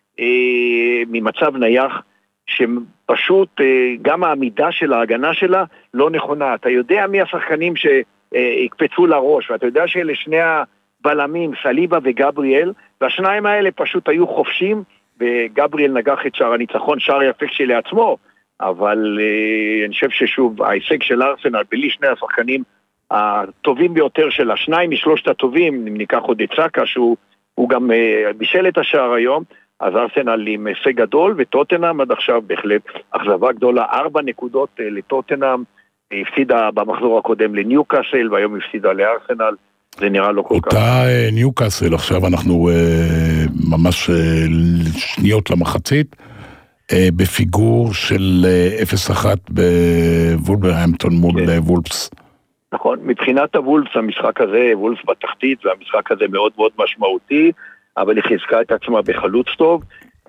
ממצב נייח, שפשוט גם העמידה של ההגנה שלה לא נכונה. אתה יודע מי השחקנים שהקפצו לראש, ואתה יודע שאלה שני הבלמים, סליבה וגבריאל, והשניים האלה פשוט היו חופשים, וגבריאל נגח את שער הניצחון, שער יפה כשלעצמו, אבל אני חושב ששוב, ההישג של ארסנל, בלי שני השחקנים הטובים ביותר של השניים משלושת הטובים, אם ניקח עוד את סאקה, שהוא גם בישל את השער היום, אז ארסנל עם הישג גדול, וטוטנהאם עד עכשיו בהחלט אכזבה גדולה, 4 נקודות לטוטנהאם, הפסידה במחזור הקודם לניוקאסל, והיום הפסידה לארסנל, זה נראה לא כל כך. אותה ניוקאסל, עכשיו אנחנו ממש שניות למחצית, בפיגור של 0-1 בוולברהמפטון מול וולפס. נכון, מבחינת הוולפס, המשחק הזה, וולפס בתחתית, והמשחק הזה מאוד מאוד משמעותי, אבל היא חיזקה את עצמה בחלוץ טוב.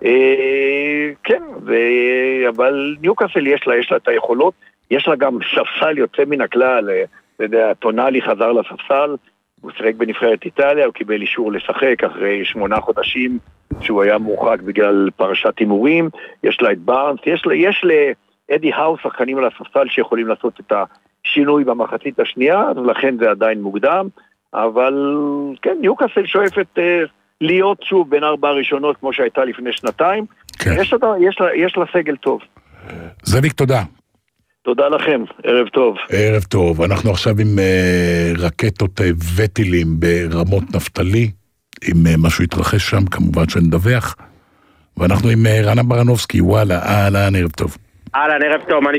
כן, אבל ניוקאסל יש לה את היכולות, יש לה גם ספסל יוצא מן הכלל, אתה יודע, טונאלי חזר לספסל, הוא שיחק בנבחרת איטליה, הוא קיבל אישור לשחק אחרי 8 חודשים שהוא היה מורחק בגלל פרשת הימורים, יש לה את בארנס, יש לאדי האוס שחקנים על הספסל שיכולים לעשות את השינוי במחצית השנייה, אז לכן זה עדיין מוקדם, אבל כן, ניוקאסל שואפת להיות שוב בין 4 הראשונות כמו שהייתה לפני 2, כן. יש לה סגל טוב. זאביק, תודה. תודה לכם, ערב טוב. ערב טוב, אנחנו עכשיו עם רקטות וטילים ברמות נפתלי, עם משהו התרחש שם, כמובן שנדווח, ואנחנו עם רנה ברנובסקי, וואלה, אהלן, ערב טוב. אהלן, ערב טוב, מה נשמע?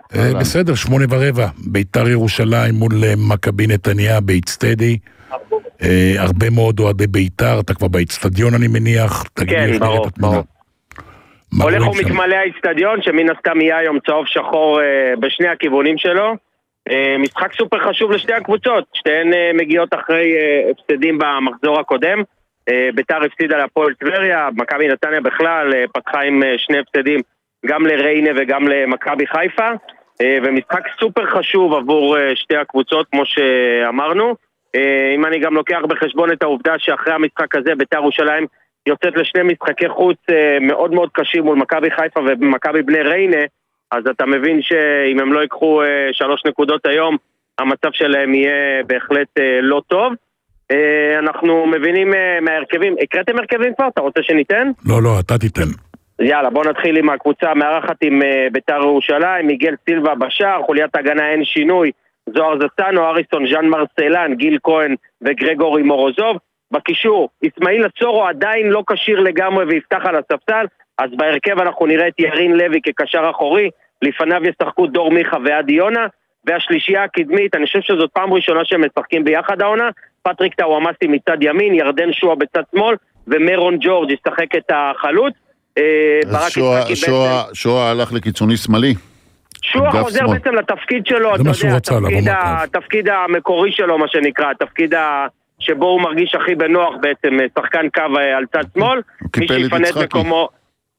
בסדר, 8:15, ביתר ירושלים מול מכבי נתניה באצטדי. הרבה מאוד אוהדי ביתר, אתה כבר באצטדיון אני מניח. כן, ברור. הולך ומתמלא האצטדיון, שמן הסתם יהיה היום צהוב שחור בשני הכיוונים שלו. משחק סופר חשוב לשתי הקבוצות, שתיהן מגיעות אחרי הפסדים במחזור הקודם. ביתר הפסידה להפועל טבריה, מכבי נתניה בכלל פתחה עם שני הפסדים, גם לריינה וגם למכבי חיפה, ומשחק סופר חשוב עבור שתי הקבוצות כמו שאמרנו. אם אני גם לוקח בחשבון את העובדה שאחרי המשחק הזה ביתר ירושלים יוצאת לשני משחקי חוץ מאוד מאוד קשים מול מכבי חיפה ומכבי בני ריינה, אז אתה מבין שאם הם לא ייקחו 3 נקודות היום, המצב שלהם יהיה בהחלט לא טוב. אנחנו מבינים מהרכבים. הקראתם הרכבים כבר? אתה רוצה שניתן? לא, אתה תיתן. יאללה, בוא נתחיל עם הקבוצה המארחת עם ביתר ירושלים. מיגל סילבה בשער, חוליית הגנה אין שינוי, זוהר זסנו, אריסון, ז'אן מרסלן, גיל כהן וגרגורי מורוזוב. בקישור, אסמאעיל הצורו עדיין לא כשיר לגמרי ויפתח על הספסל, אז בהרכב אנחנו נראה את ירין לוי כקשר אחורי, לפניו ישחקו דור מיכה ועדי יונה, והשלישייה הקדמית, אני חושב שזאת פעם ראשונה שהם משחקים ביחד העונה, פטריק טאוואמאסי מצד ימין, ירדן שואה בצד שמאל, ומרון ג'ורג' ישחק את החלוץ. שואה הלך לקיצוני שמאלי. שואה חוזר בעצם לתפקיד שלו, אתה יודע, התפקיד המקורי שלו, מה שנקרא, התפקיד שבו הוא מרגיש הכי בנוח בעצם, שחקן קו על צד שמאל, מי שיפנה את מקומו.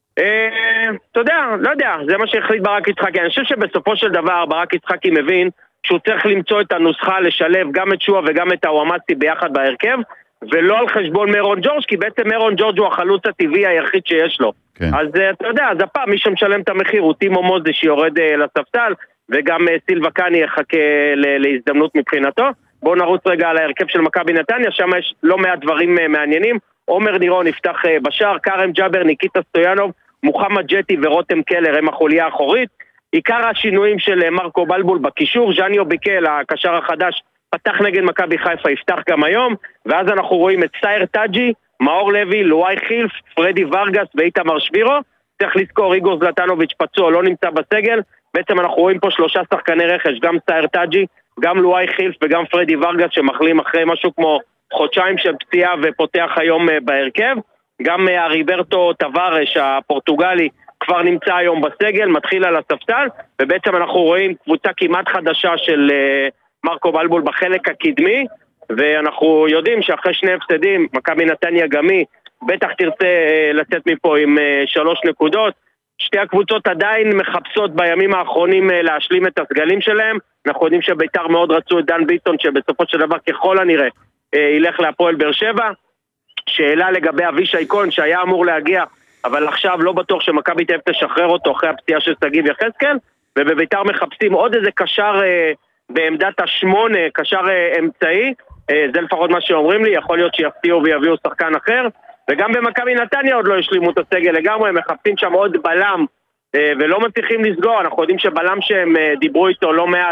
אתה יודע, לא יודע, זה מה שהחליט ברק יצחקי. אני חושב שבסופו של דבר ברק יצחקי מבין שהוא צריך למצוא את הנוסחה לשלב גם את שואה וגם את טאוואמאסי ביחד בהרכב, ולא על חשבון מרון ג'ורג', כי בעצם מרון ג'ורג' הוא החלוץ הטבעי היחיד שיש לו. כן. אז אתה יודע, אז הפעם מי שמשלם את המחיר הוא טימו מוזי שיורד לספסל, וגם סילבה קאני יחכה להזדמנות מבחינתו. בואו נרוץ רגע על ההרכב של מכבי נתניה, שם יש לא מעט דברים מעניינים. עומר נירון יפתח בשער, קרם ג'אבר, ניקיטה סטויאנוב, מוחמד ג'טי ורותם קלר הם החוליה האחורית. עיקר השינויים של מרקו בלבול בקישור, ז'אניו ביקל, הקשר החדש, פתח נגד מכבי חיפה, יפתח גם היום, ואז אנחנו רואים את סייר טאג'י, מאור לוי, לואי חילף, פרדי ורגס ואיתמר שבירו. צריך לזכור, איגור זלטנוביץ' פצוע, לא נמצא בסגל. בעצם אנחנו רואים פה 3 שחקני רכש, גם סייר טאג'י, גם לואי חילף וגם פרדי ורגס, שמחלים אחרי משהו כמו חודשיים של פציעה ופותח היום בהרכב. גם הריברטו טווארש, הפורטוגלי, כבר נמצא היום בסגל, מתחיל על הספסל, ובעצם אנחנו רואים קבוצה כמעט חדשה של מרקו בלבול בחלק הקדמי, ואנחנו יודעים שאחרי 2 הפסדים, מכבי נתניה גמי, בטח תרצה לצאת מפה עם 3 נקודות. שתי הקבוצות עדיין מחפשות בימים האחרונים להשלים את הסגלים שלהם. אנחנו יודעים שביתר מאוד רצו את דן ביטון, שבסופו של דבר ככל הנראה ילך להפועל באר שבע. שאלה לגבי אבישי כהן שהיה אמור להגיע, אבל עכשיו לא בטוח שמכבי תשחרר אותו אחרי הפציעה של סגיב יחזקאל, ובביתר מחפשים עוד איזה קשר בעמדת 8, קשר אמצעי, זה לפחות מה שאומרים לי, יכול להיות שיפתיעו ויביאו שחקן אחר, וגם במכבי נתניה עוד לא השלימו את הסגל לגמרי, הם מחפשים שם עוד בלם, ולא מצליחים לסגור. אנחנו יודעים שבלם שהם דיברו איתו לא מעט,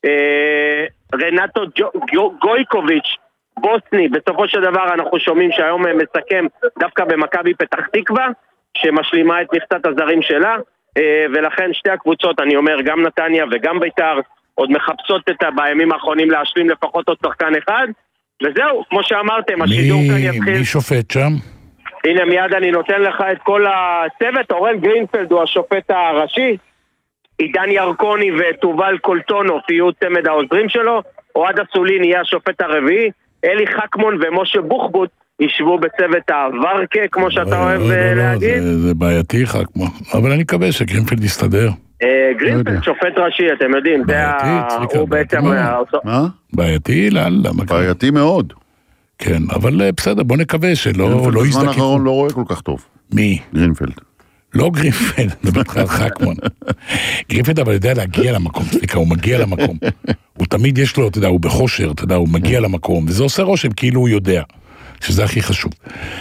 רנטו גויקוביץ', בוסני, בסופו של דבר אנחנו שומעים שהיום מסכם דווקא במכבי פתח תקווה, שמשלימה את מכסת הזרים שלה, ולכן שתי הקבוצות, אני אומר, גם נתניה וגם ביתר, עוד מחפשות בימים האחרונים להשלים לפחות עוד שחקן אחד, וזהו, כמו שאמרתם, השידור כאן יתחיל. מי שופט שם? הנה מיד אני נותן לך את כל הצוות. אורל גרינפלד הוא השופט הראשי, עידן ירקוני וטובל קולטונו יהיו צמד העוזרים שלו, אוהד אסולין יהיה השופט הרביעי, אלי חכמון ומשה בוחבוט ישבו בצוות הוורקה, כמו שאתה אוהב להגיד. זה בעייתי חכמון, אבל אני מקווה שגרינפלד יסתדר. גרינפלד שופט ראשי, אתם יודעים, הוא בעצם... מה? בעייתי? בעייתי מאוד. כן, אבל בסדר, בוא נקווה שלא יזדקקו. בזמן האחרון לא רואה כל כך טוב. מי? גרינפלד. לא גרינפלד, זה בתחיל חכמון. גרינפלד אבל יודע להגיע למקום, סליחה, הוא מגיע למקום. הוא תמיד יש לו, אתה יודע, הוא בחושר, אתה יודע, הוא מגיע למקום, וזה עושה רושם כאילו הוא יודע, שזה הכי חשוב.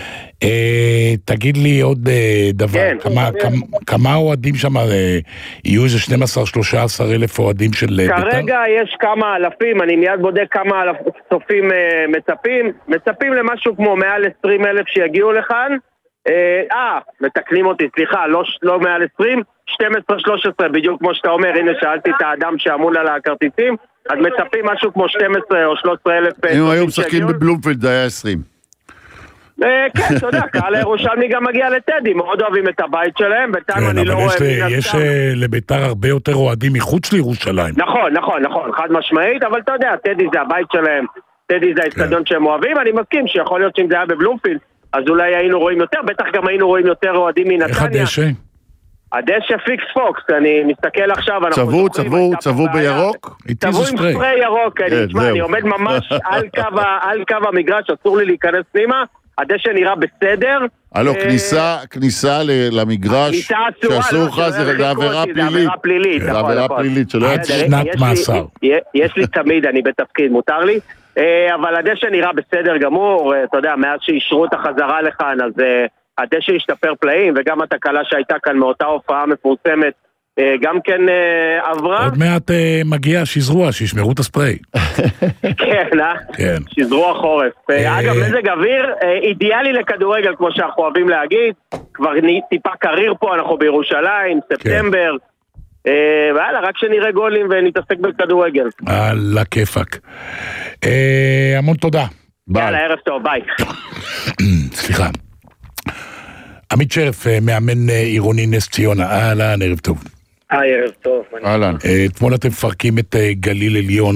תגיד לי עוד דבר, כמה אוהדים שם, יהיו איזה 12-13 אלף אוהדים של בית"ר? כרגע יש כמה אלפים, אני מיד בודק כמה צופים מצפים למשהו כמו מעל 20 אלף שיגיעו לכאן. מתקנים אותי, סליחה, לא מעל 20, 12-13, בדיוק כמו שאתה אומר, הנה שאלתי את האדם שאמון על הכרטיסים, אז מצפים משהו כמו 12 או 13 אלף... אם היו משחקים בבלומפילד זה היה 20. כן, אתה יודע, קהל הירושלמי גם מגיע לטדי, מאוד אוהבים את הבית שלהם, בינתיים אני לא רואה... יש לביתר הרבה יותר אוהדים מחוץ לירושלים. נכון, חד משמעית, אבל אתה יודע, טדי זה הבית שלהם, טדי זה האצטדיון שהם אוהבים, אני מסכים שיכול להיות שאם זה היה בבלומפילד, אז אולי היינו רואים יותר, בטח גם היינו רואים יותר אוהדים מנתניה. איך הדשא? הדשא פיקס פוקס, אני מסתכל עכשיו, צבעו בירוק? צבעו עם ספרי ירוק, אני עומד ממש על קו המגרש, אסור לי להיכנס פנימה, הדשא נראה בסדר. הלו, כניסה למגרש שאסור לך זה עבירה פלילית. זה עבירה פלילית שלא עד שנת מאסר. יש לי תמיד, אני בתפקיד, מותר לי, אבל הדשא נראה בסדר גמור, אתה יודע, מאז שאישרו את החזרה לכאן, אז הדשא השתפר פלאים, וגם התקלה שהייתה כאן מאותה הופעה מפורסמת, גם כן עברה. עוד מעט מגיע שזרוע, שישמרו את הספרי. כן, שזרוע חורף. אגב, מזג אוויר אידיאלי לכדורגל, כמו שאנחנו אוהבים להגיד, כבר טיפה קריר פה, אנחנו בירושלים, ספטמבר, ואללה, רק שנראה גולים ונתעסק בכדורגל. על הכיפק. המון תודה. יאללה, ערב טוב, ביי. סליחה. עמית שרף, מאמן עירוני נס ציונה, אהלן, ערב טוב. ערב טוב. אהלן. אתמול אתם מפרקים את גליל עליון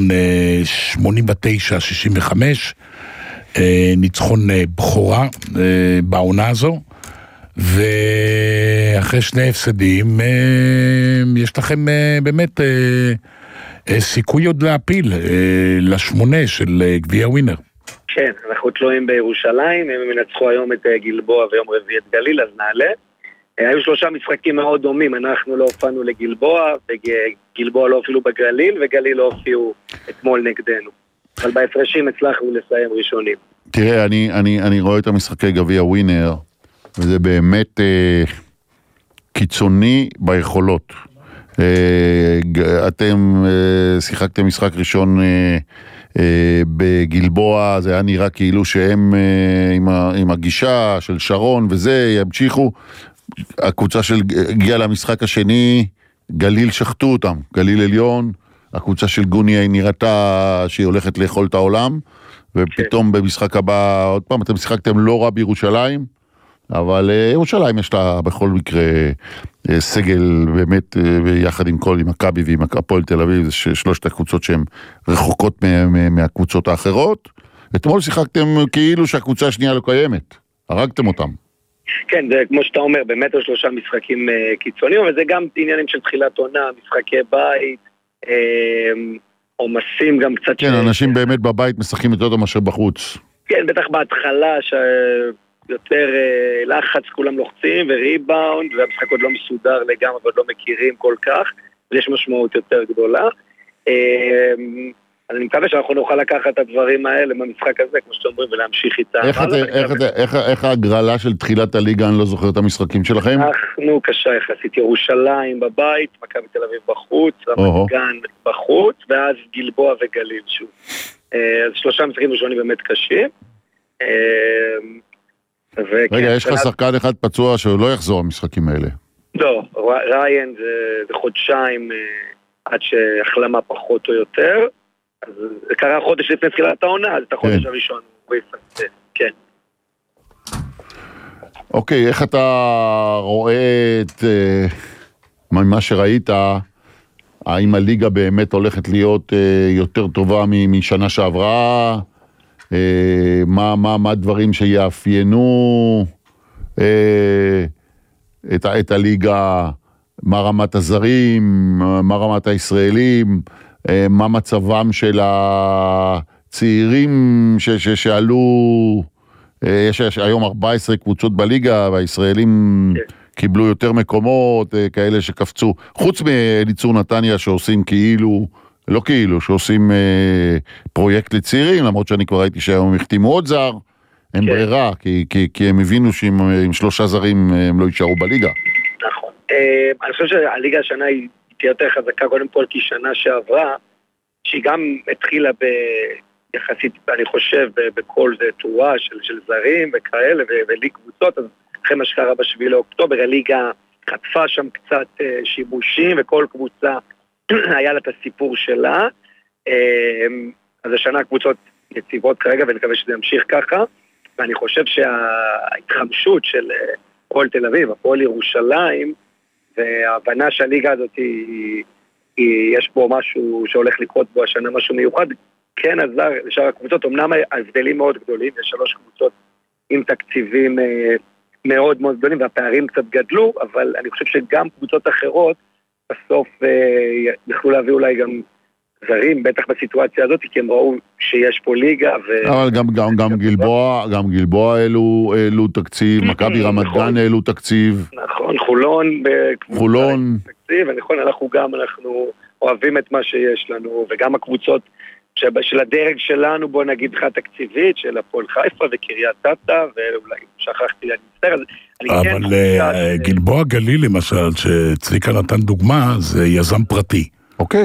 89-65, ניצחון בכורה בעונה הזו, ואחרי שני הפסדים, יש לכם באמת סיכוי עוד להפיל לשמונה של גביע ווינר. כן, אנחנו תלויים בירושלים, הם ינצחו היום את גלבוע ויום רביעי את גליל, אז נעלה. היו 3 משחקים מאוד דומים, אנחנו לא הופענו לגלבוע, וגלבוע לא הופענו בגליל, וגליל לא הופיעו אתמול נגדנו. אבל בהפרשים הצלחנו לסיים ראשונים. תראה, אני רואה את המשחקי גביע ווינר, וזה באמת קיצוני ביכולות. אתם שיחקתם משחק ראשון בגלבוע, זה היה נראה כאילו שהם עם הגישה של שרון וזה ימשיכו. הקבוצה של הגיעה למשחק השני, גליל שחטו אותם, גליל עליון, הקבוצה של גוני נראתה שהיא הולכת לאכול את העולם, ופתאום במשחק הבא, עוד פעם, אתם שיחקתם לא רע בירושלים, אבל ירושלים יש לה בכל מקרה סגל באמת, יחד עם כל, עם מכבי ועם הפועל תל אביב, זה 3 הקבוצות שהן רחוקות מהקבוצות האחרות. אתמול שיחקתם כאילו שהקבוצה השנייה לא קיימת, הרגתם אותם. כן, זה כמו שאתה אומר, באמת 3 משחקים קיצוניים, אבל זה גם עניינים של תחילת עונה, משחקי בית, עומסים גם קצת... כן, אנשים באמת בבית משחקים יותר טוב מאשר בחוץ. כן, בטח בהתחלה שיותר לחץ, כולם לוחצים וריבאונד, והמשחק עוד לא מסודר לגמרי, ועוד לא מכירים כל כך, ויש משמעות יותר גדולה. אז אני מקווה שאנחנו נוכל לקחת את הדברים האלה במשחק הזה, כמו שאתם אומרים, ולהמשיך איתם. איך ההגרלה של תחילת הליגה, אני לא זוכר את המשחקים שלכם? אנחנו קשה יחסית, ירושלים בבית, מכבי תל אביב בחוץ, רמת גן בחוץ, ואז גלבוע וגליל שוב. אז 3 משחקים ראשונים באמת קשים. רגע, יש לך שחקן אחד פצוע שהוא לא יחזור המשחקים האלה. לא, ריין זה חודשיים עד שהחלמה פחות או יותר. אז זה קרה חודש לפני תחילת העונה, אז את החודש הראשון הוא יפצה, כן. אוקיי, איך אתה רואה את מה שראית, האם הליגה באמת הולכת להיות יותר טובה משנה שעברה? מה הדברים שיאפיינו את הליגה? מה רמת הזרים? מה רמת הישראלים? מה מצבם של הצעירים שעלו, יש היום 14 קבוצות בליגה, והישראלים קיבלו יותר מקומות, כאלה שקפצו, חוץ מליצור נתניה שעושים כאילו, לא כאילו, שעושים פרויקט לצעירים, למרות שאני כבר ראיתי שהיום החתימו עוד זר, אין ברירה, כי הם הבינו שעם 3 זרים הם לא יישארו בליגה. נכון. אני חושב שהליגה השנה היא יותר חזקה, קודם כל כי שנה שעברה, שהיא גם התחילה ביחסית, אני חושב, בכל זה תרועה של זרים וכאלה, ולי קבוצות, אז אחרי מה שקרה ב7 לאוקטובר, הליגה חטפה שם קצת שיבושים, וכל קבוצה היה לה את הסיפור שלה. אז השנה הקבוצות יציבות כרגע, ואני מקווה שזה ימשיך ככה, ואני חושב שההתחמשות של הפועל תל אביב, הפועל ירושלים, וההבנה שהליגה הזאת יש בו משהו שהולך לקרות בו השנה, משהו מיוחד, כן עזר לשאר הקבוצות, אמנם ההבדלים מאוד גדולים, יש 3 קבוצות עם תקציבים מאוד מאוד גדולים, והפערים קצת גדלו, אבל אני חושב שגם קבוצות אחרות, בסוף יכלו להביא אולי גם זרים, בטח בסיטואציה הזאת, כי הם ראו שיש פה ליגה. אבל גם גלבוע העלו תקציב, מכבי רמת גן העלו תקציב. נכון, חולון. תקציב, ונכון, אנחנו אוהבים את מה שיש לנו, וגם הקבוצות של הדרג שלנו, בוא נגיד לך תקציבית, של הפועל חיפה וקריית אתא, ואולי שכחתי להגיד, אבל גלבוע גליל למשל, שצביקה נתן דוגמה, זה יזם פרטי. אוקיי.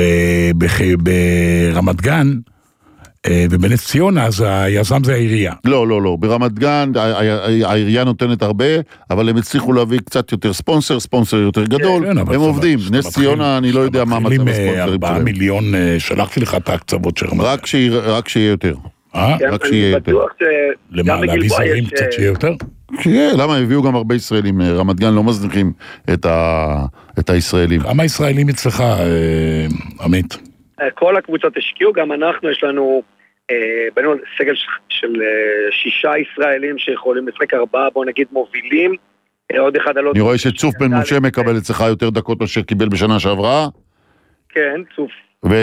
ברמת גן ובנס ציונה, אז היזם זה העירייה. לא, ברמת גן העירייה נותנת הרבה, אבל הם הצליחו להביא קצת יותר ספונסר יותר גדול, הם עובדים. נס ציונה, אני לא יודע מה מצב הספונסרים. 4 מיליון, שלחתי לך את ההקצבות של רמת גן. רק שיהיה יותר. רק שיהיה יותר. למה, להביא זרים קצת שיהיה יותר? למה הביאו גם הרבה ישראלים, רמת גן לא מזניחים את הישראלים. כמה ישראלים אצלך, עמית? כל הקבוצות השקיעו, גם אנחנו, יש לנו בנו סגל של 6 ישראלים שיכולים לשחק, 4, בוא נגיד מובילים, עוד אחד על עוד... אני רואה שצוף בן משה מקבל אצלך יותר דקות מאשר קיבל בשנה שעברה. כן, צוף.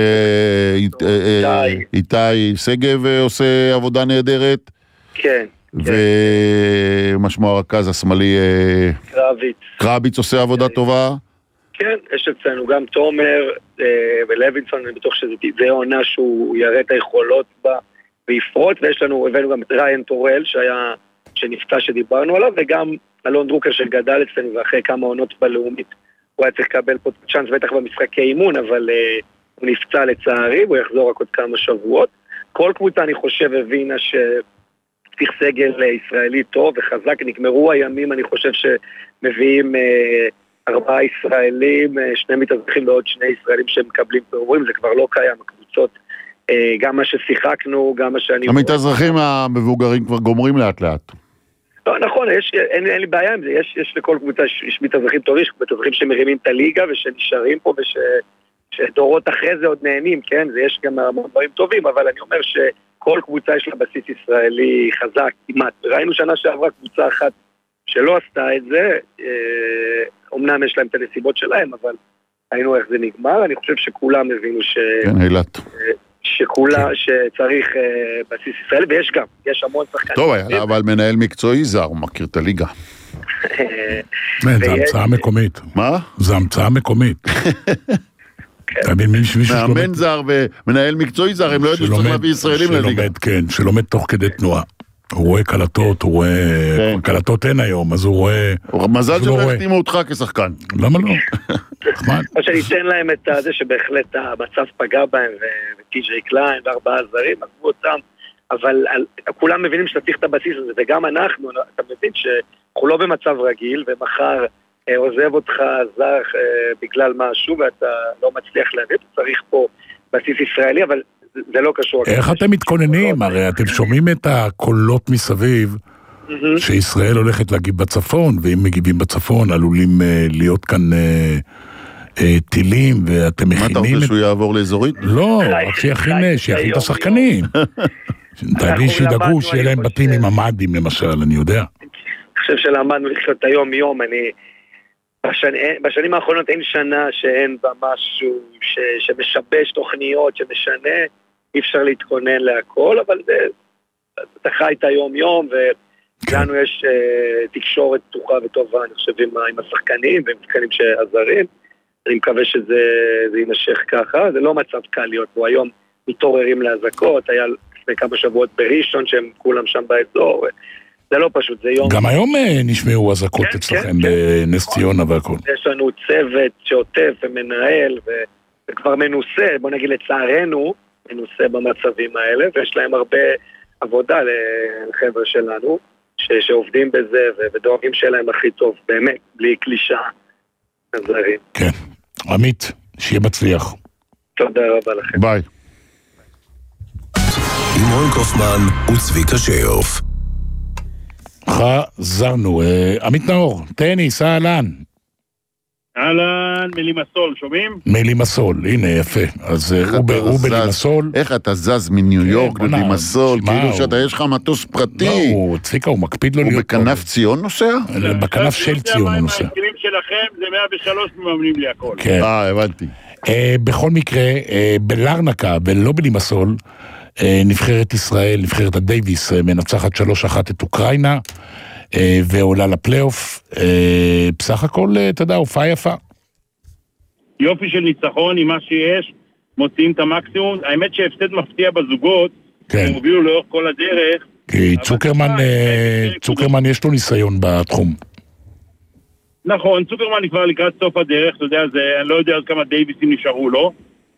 ואיתי סגב עושה עבודה נהדרת. כן. ומשמוע הרכז השמאלי קרביץ עושה עבודה טובה. כן, יש אצלנו גם תומר ולוינסון, אני בטוח שזה עונה שהוא יראה את היכולות בה ויפרוט, ויש לנו, הבאנו גם את ריין טורל שנפצע שדיברנו עליו, וגם אלון דרוקר שגדל אצלנו, ואחרי כמה עונות בלאומית הוא היה צריך לקבל פה צ'אנס בטח במשחקי אימון, אבל הוא נפצע לצערי, הוא יחזור רק עוד כמה שבועות. כל קבוצה אני חושב הבינה שצריך סגל ישראלי טוב וחזק, נגמרו הימים, אני חושב שמביאים 4 ישראלים, 2 מתאזרחים ועוד 2 ישראלים שמקבלים פירורים, זה כבר לא קיים, הקבוצות, גם מה ששיחקנו, גם מה שאני... המתאזרחים המבוגרים כבר גומרים לאט לאט. לא, נכון, אין לי בעיה עם זה, יש לכל קבוצה, יש מתאזרחים טובים, יש מתאזרחים שמרימים את הליגה ושנשארים פה שדורות אחרי זה עוד נהנים, כן? יש גם דברים טובים, אבל אני אומר שכל קבוצה יש לה בסיס ישראלי חזק, כמעט. ראינו שנה שעברה קבוצה אחת שלא עשתה את זה, אמנם יש להם את הנסיבות שלהם, אבל ראינו איך זה נגמר, אני חושב שכולם הבינו כן, אילת. שצריך בסיס ישראלי, ויש גם, יש המון שחקנים. טוב, אבל מנהל מקצועי זר, הוא מכיר את הליגה. זה המצאה מקומית. מה? זה המצאה מקומית. מאמן זר ומנהל מקצועי זר, הם לא יודעים שצריך להביא ישראלים לליגה. כן, שלומד תוך כדי תנועה. הוא רואה קלטות, הוא רואה... קלטות אין היום, אז הוא רואה... מזל שלא החתימו אותך כשחקן. למה לא? או שניתן להם את זה שבהחלט המצב פגע בהם, וטי.ג'יי קליין ו4 זרים, עזבו אותם, אבל כולם מבינים שאתה צריך את הבסיס הזה, וגם אנחנו, אתה מבין שאנחנו לא במצב רגיל, ומחר עוזב אותך זר בגלל משהו, ואתה לא מצליח להביא, אתה צריך פה בסיס ישראלי, אבל זה לא קשור. איך אתם מתכוננים? הרי אתם שומעים את הקולות מסביב, שישראל הולכת להגיב בצפון, ואם מגיבים בצפון עלולים להיות כאן טילים, ואתם מכינים... מה אתה רוצה שהוא יעבור לאזורית? לא, רק שיכין את השחקנים. תגיד שידאגו שיהיה להם בתים עם המדים למשל, אני יודע. אני חושב שלמדנו לחיות היום-יום, בשנים האחרונות אין שנה שאין בה משהו שמשבש תוכניות, שמשנה, אי אפשר להתכונן להכל, אבל אתה חי את היום-יום, ולנו יש תקשורת פתוחה וטובה, אני חושב, עם השחקנים ועם שחקנים שעזרים, אני מקווה שזה יימשך ככה, זה לא מצב קל להיות פה, היום מתעוררים להזקות, היה לפני כמה שבועות בראשון שהם כולם שם באזור, זה לא פשוט, זה יום... גם היום נשמעו הזקות אצלכם בנס ציונה והכל. יש לנו צוות שעוטף ומנהל וכבר מנוסה, בוא נגיד לצערנו, מנוסה במצבים האלה, ויש להם הרבה עבודה לחבר'ה שלנו, שעובדים בזה ודואגים שלהם הכי טוב, באמת, בלי קלישה. כן, עמית, שיהיה מצליח. תודה רבה לכם. ביי. עם רון קופמן וצביקה שיוף. חזרנו. עמית נאור, טניס, אהלן. אהלן, מלימסול, שומעים? מלימסול, הנה יפה. אז הוא בלימסול. איך אתה זז מניו יורק ללימסול, כאילו שאתה יש לך מטוס פרטי. לא, צביקה, הוא מקפיד לו להיות. הוא בכנף ציון נוסע? בכנף של ציון הוא נוסע. הכלים שלכם זה 103 מממנים לי הכל. כן. הבנתי. בכל מקרה, בלרנקה ולא בלימסול, נבחרת ישראל, נבחרת הדייביס, מנצחת 3-1 את אוקראינה, ועולה לפלייאוף. בסך הכל, אתה יודע, הופעה יפה. יופי של ניצחון עם מה שיש, מוציאים את המקסימום. האמת שהפסד מפתיע בזוגות, הם הובילו לאורך כל הדרך. כי צוקרמן יש לו ניסיון בתחום. נכון, צוקרמן כבר לקראת סוף הדרך, אתה יודע, אני לא יודע עוד כמה דייביסים נשארו לו,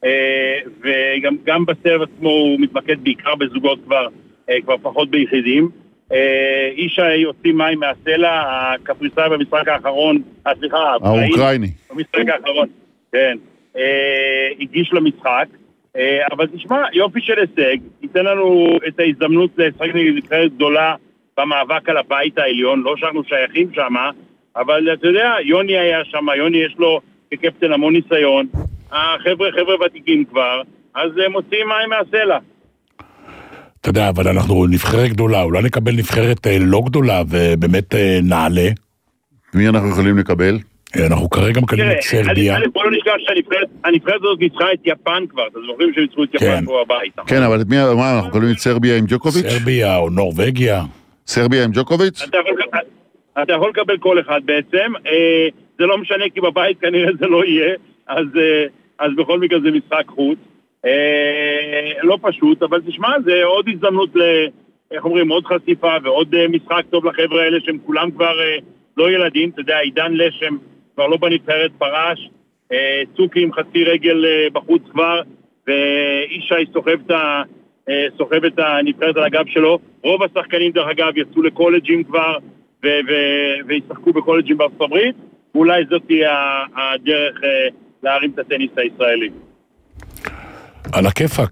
וגם בסרב עצמו הוא מתמקד בעיקר בזוגות כבר פחות ביחידים. אישה יוצאים מים מהסלע, הקפריסאי במשחק האחרון, האוקראיני. במשחק האחרון, כן, הגיש למשחק, אבל תשמע, יופי של הישג, ייתן לנו את ההזדמנות לשחק נבחרת גדולה במאבק על הבית העליון, לא שאנחנו שייכים שם, אבל אתה יודע, יוני היה שם, יוני יש לו כקפטן המון ניסיון, חבר'ה ותיקים כבר, אז מוציאים מים מהסלע. אתה יודע, אבל אנחנו נבחרת גדולה, אולי נקבל נבחרת לא גדולה ובאמת נעלה. מי אנחנו יכולים לקבל? אנחנו כרגע מקבלים את סרביה. בוא לא נשכח שהנבחרת הזאת ניצחה את יפן כבר, אתה זוכרים שהם ניצחו את יפן פה הבית. כן, אבל מה, אנחנו מקבלים את סרביה עם ג'וקוביץ'? סרביה או נורווגיה. סרביה עם ג'וקוביץ'? אתה יכול לקבל כל אחד בעצם, זה לא משנה כי בבית כנראה זה לא יהיה, אז בכל מקרה זה משחק חוץ. לא פשוט, אבל תשמע, זה עוד הזדמנות איך אומרים, עוד חשיפה ועוד משחק טוב לחבר'ה האלה שהם כולם כבר לא ילדים, אתה יודע, עידן לשם כבר לא בנבחרת פרש, צוקי עם חצי רגל בחוץ כבר, ואישה סוחב את הנבחרת על הגב שלו. רוב השחקנים דרך אגב יצאו לקולג'ים כבר וישחקו בקולג'ים בארצות הברית, ואולי זאת תהיה הדרך להרים את הטניס הישראלי. על הכיפק.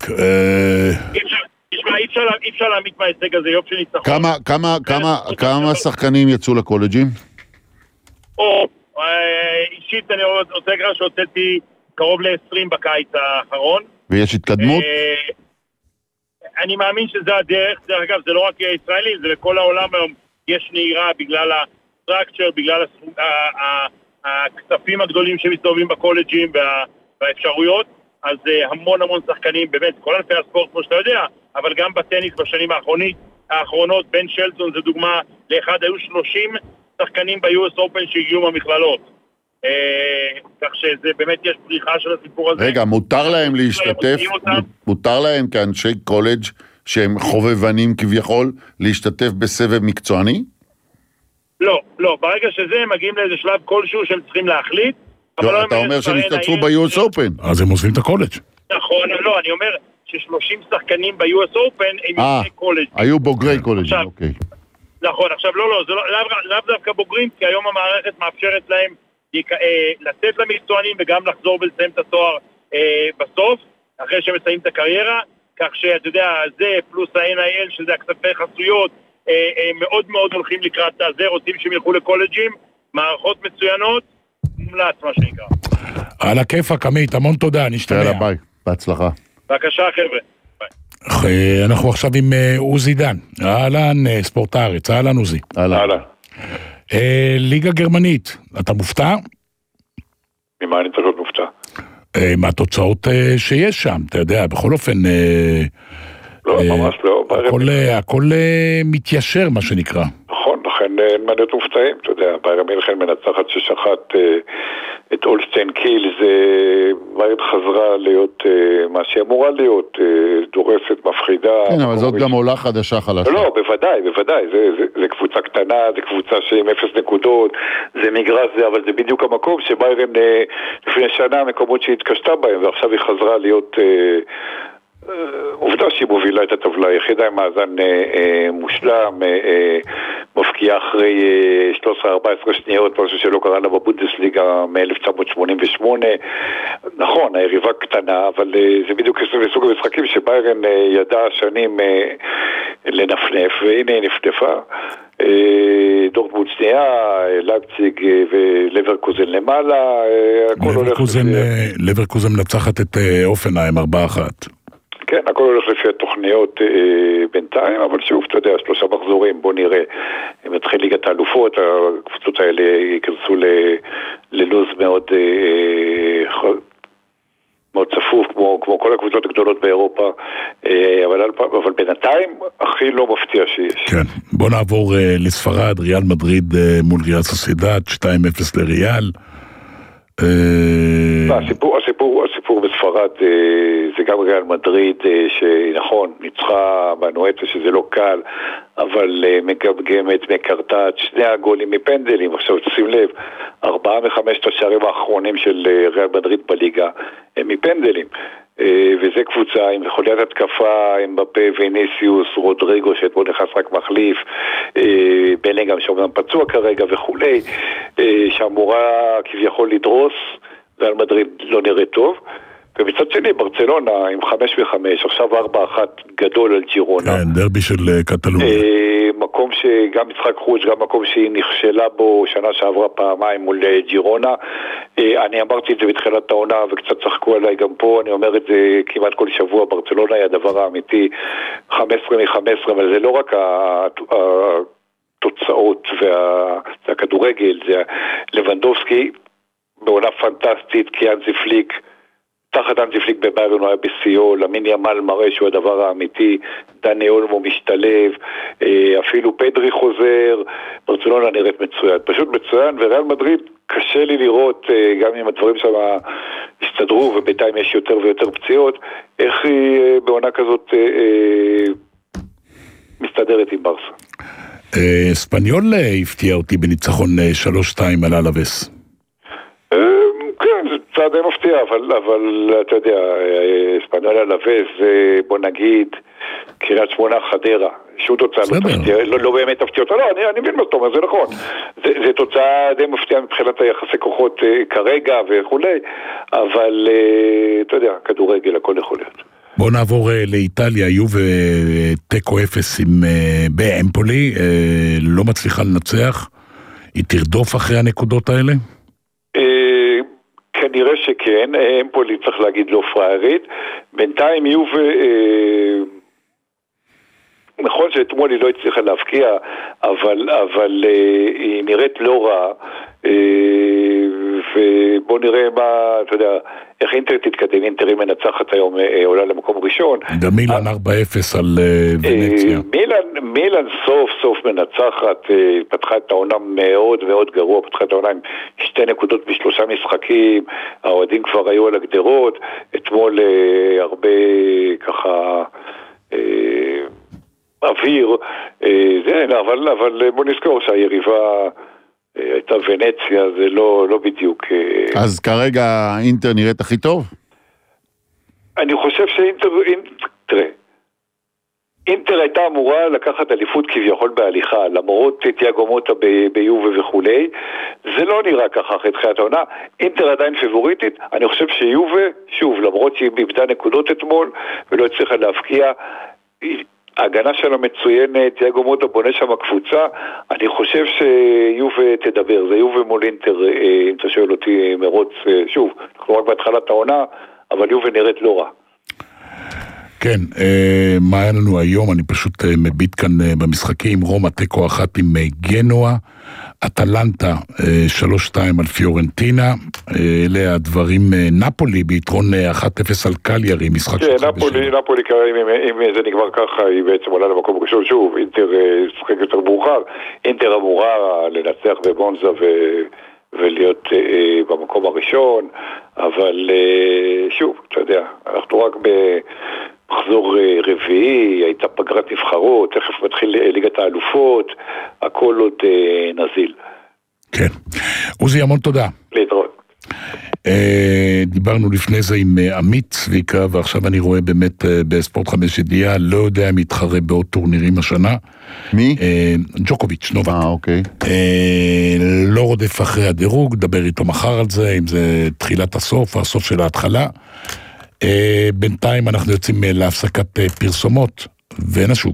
אי אפשר להעמיד מההישג הזה, יופי שניצחון. כמה שחקנים יצאו לקולג'ים? אישית אני רוצה להגיד שהוצאתי קרוב ל-20 בקיץ האחרון. ויש התקדמות? אני מאמין שזה הדרך, דרך אגב זה לא רק ישראלים, זה לכל העולם היום יש נהירה בגלל הסטרקצ'ר, בגלל הכספים הגדולים שמסתובבים בקולג'ים והאפשרויות. אז המון שחקנים, באמת, כל ענפי הספורט כמו שאתה יודע, אבל גם בטניס בשנים האחרונות, בן שלטון זה דוגמה לאחד, היו 30 שחקנים ב-US Open שהגיעו מהמכללות. כך שזה באמת יש פריחה של הסיפור הזה. רגע, מותר להם להשתתף, מותר להם כאנשי קולג' שהם חובבנים כביכול, להשתתף בסבב מקצועני? לא, ברגע שזה הם מגיעים לאיזה שלב כלשהו שהם צריכים להחליט, אתה אומר שהם השתתפו ב-US Open. אז הם עוזבים את הקולג'. נכון, לא, אני אומר ש30 שחקנים ב-US Open הם יוצאי קולג'. היו בוגרי קולג', אוקיי. נכון, עכשיו לא, זה לאו דווקא בוגרים, כי היום המערכת מאפשרת להם לצאת למקצוענים וגם לחזור ולסיים את התואר בסוף, אחרי שהם מסיים את הקריירה, כך שאתה יודע, זה פלוס ה-NIL, שזה הכספי חסויות, מאוד מאוד הולכים לקראת זה, רוצים שהם ילכו לקולג'ים, מערכות מצוינות, מומלץ מה שנקרא. על הכיפק, עמית, המון תודה, נשתמע. יאללה, ביי, בהצלחה. בבקשה חבר'ה. אנחנו עכשיו עם עוזי דן, אהלן ספורט הארץ, אהלן עוזי. אהלן. ליגה גרמנית, אתה מופתע? ממה אני צריך להיות מופתע? מהתוצאות שיש שם, אתה יודע, בכל אופן... לא, ממש לא. הכל מתיישר, מה שנקרא. נכון, לכן אין מה להיות מופתעים, אתה יודע, ביירן מינכן מנצחת 6-1 את אולשטיין קיל, זה ביירן חזרה להיות מה שאמורה להיות, דורסת, מפחידה. כן, אבל זאת גם עולה חדשה חלשה. לא, בוודאי, זה קבוצה קטנה, זה קבוצה שעם 0 נקודות, זה מגרש זה, אבל זה בדיוק המקום שביירן לפני שנה המקומות שהתקשתה בהם, ועכשיו היא חזרה להיות... עובדה שהיא מובילה את הטבלה היחידה עם מאזן מושלם, הבקיעה אחרי 13-14 שניות, משהו שלא קרה לה בבונדסליגה מ-1988. נכון, היריבה קטנה, אבל זה בדיוק מסוג המשחקים שביירן ידע שנים לנפנף, והנה היא נפנפה. דורטמונד שנייה, לייפציג ולברקוזן למעלה, לברקוזן מנצחת את אופנהיים 4-1. כן, הכל הולך לפי התוכניות בינתיים, אבל שוב, אתה יודע, 3 מחזורים, בוא נראה, אם מתחיל ליגת האלופות, הקבוצות האלה ייכנסו ללוז מאוד מאוד צפוף, כמו כל הקבוצות הגדולות באירופה, אבל בינתיים הכי לא מפתיע שיש. כן, בוא נעבור לספרד, ריאל מדריד מול ריאל סוסיידד, 2-0 לריאל. הסיפור בספרד זה גם ריאל מדריד שנכון, ניצחה בנואטה שזה לא קל, אבל מגמגמת, מקרטעת, 2 הגולים מפנדלים. עכשיו תשים לב, 4 מ-5 השערים האחרונים של ריאל מדריד בליגה הם מפנדלים, וזה קבוצה עם חוליית התקפה, עם בפה ויניסיוס, רודריגו שאתמול נכנס רק מחליף, בלינגהאם שאומנם פצוע כרגע וכולי, שאמורה כביכול לדרוס, ריאל מדריד לא נראה טוב. ומצד שני, ברצלונה עם 5-5, עכשיו 4-1 גדול על ג'ירונה. כן, דרבי של קטלוניה. מקום שגם משחק חוץ, גם מקום שהיא נכשלה בו שנה שעברה פעמיים מול ג'ירונה. אני אמרתי את זה בתחילת העונה וקצת צחקו עליי גם פה, אני אומר את זה כמעט כל שבוע, ברצלונה היא הדבר האמיתי, 15 מ-15, אבל זה לא רק התוצאות והכדורגל, זה לבנדובסקי בעונה פנטסטית, כי אנזי פליק תחת אנזי פליק בביירן הוא היה בסיוע, למין ימל מראה שהוא הדבר האמיתי, דני אולמו משתלב, אפילו פדרי חוזר, ברצלונה נראית מצוין, פשוט מצוין, וריאל מדריד קשה לי לראות, גם אם הדברים שם הסתדרו, ובינתיים יש יותר ויותר פציעות, איך היא בעונה כזאת מסתדרת עם ברסה. ספניול הפתיע אותי בניצחון 3-2 על אלאבס. כן, זה צעד די מפתיע, אבל אתה יודע, ספניול אלאבס, בוא נגיד, קריית שמונה חדרה, שהוא תוצאה לא באמת תפתיע אותה, לא, אני מבין מה זאת אומרת, זה נכון, זה תוצאה די מפתיעה מבחינת היחסי כוחות כרגע וכולי, אבל אתה יודע, כדורגל, הכל יכול להיות. בואו נעבור לאיטליה, יובה טקו 0 באמפולי, לא מצליחה לנצח, היא תרדוף אחרי הנקודות האלה? כנראה שכן, אמפולי צריך להגיד לא פריירית, בינתיים יובה, נכון שאתמול היא לא הצליחה להפקיע, אבל היא נראית לא רע, ובוא נראה מה, אתה יודע, איך אינטר תתקדם, אינטר היא מנצחת היום, עולה למקום ראשון. גם מילאן 4-0 על ונציה. מילאן סוף מנצחת, פתחה את העונה מאוד מאוד גרוע, פתחה את העונה עם 2 נקודות ב3 משחקים, האוהדים כבר היו על הגדרות, אתמול הרבה ככה אוויר, אבל בוא נזכור שהיריבה הייתה ונציה, זה לא בדיוק. אז כרגע אינטר נראית הכי טוב? אני חושב שאינטר, תראה, אינטר הייתה אמורה לקחת אליפות כביכול בהליכה, למרות תיאגו מוטה ביובה וכולי, זה לא נראה ככה אחרי תחילת העונה, אינטר עדיין פיבוריטית, אני חושב שיובה, שוב, למרות שהיא איבדה נקודות אתמול ולא הצליחה להפקיע, ההגנה שלה מצוינת, תיאגו מוטה בונה שם הקבוצה, אני חושב שיובה תדבר, זה יובה מול אינטר, אם אתה שואל אותי מרוץ, שוב, אנחנו רק בהתחלת העונה, אבל יובה נראית לא רע. כן, מה היה לנו היום? אני פשוט מביט כאן במשחקים, רומא טקו 1 עם גנואה, אטלנטה 3-2 על פיורנטינה, אלה הדברים, נפולי ביתרון 1-0 על קליארי, משחק כן, נפולי כרגע, אם זה נגמר ככה, היא בעצם עולה למקום ראשון, שוב, אינטר שחק יותר מאוחר, אינטר אמורה לנצח בבונזה ולהיות במקום הראשון, אבל שוב, אתה יודע, אנחנו רק מחזור רביעי, הייתה פגרת נבחרות, תכף מתחיל ליגת האלופות, הכל עוד נזיל. כן. עוזי, המון תודה. להתראות. דיברנו לפני זה עם עמית צביקה, ועכשיו אני רואה באמת בספורט 5 ידיעה, לא יודע אם יתחרה בעוד טורנירים השנה. מי? ג'וקוביץ', נובק. אוקיי. לא רודף אחרי הדירוג, דבר איתו מחר על זה, אם זה תחילת הסוף או הסוף של ההתחלה. בינתיים אנחנו יוצאים להפסקת פרסומות, ונשוב.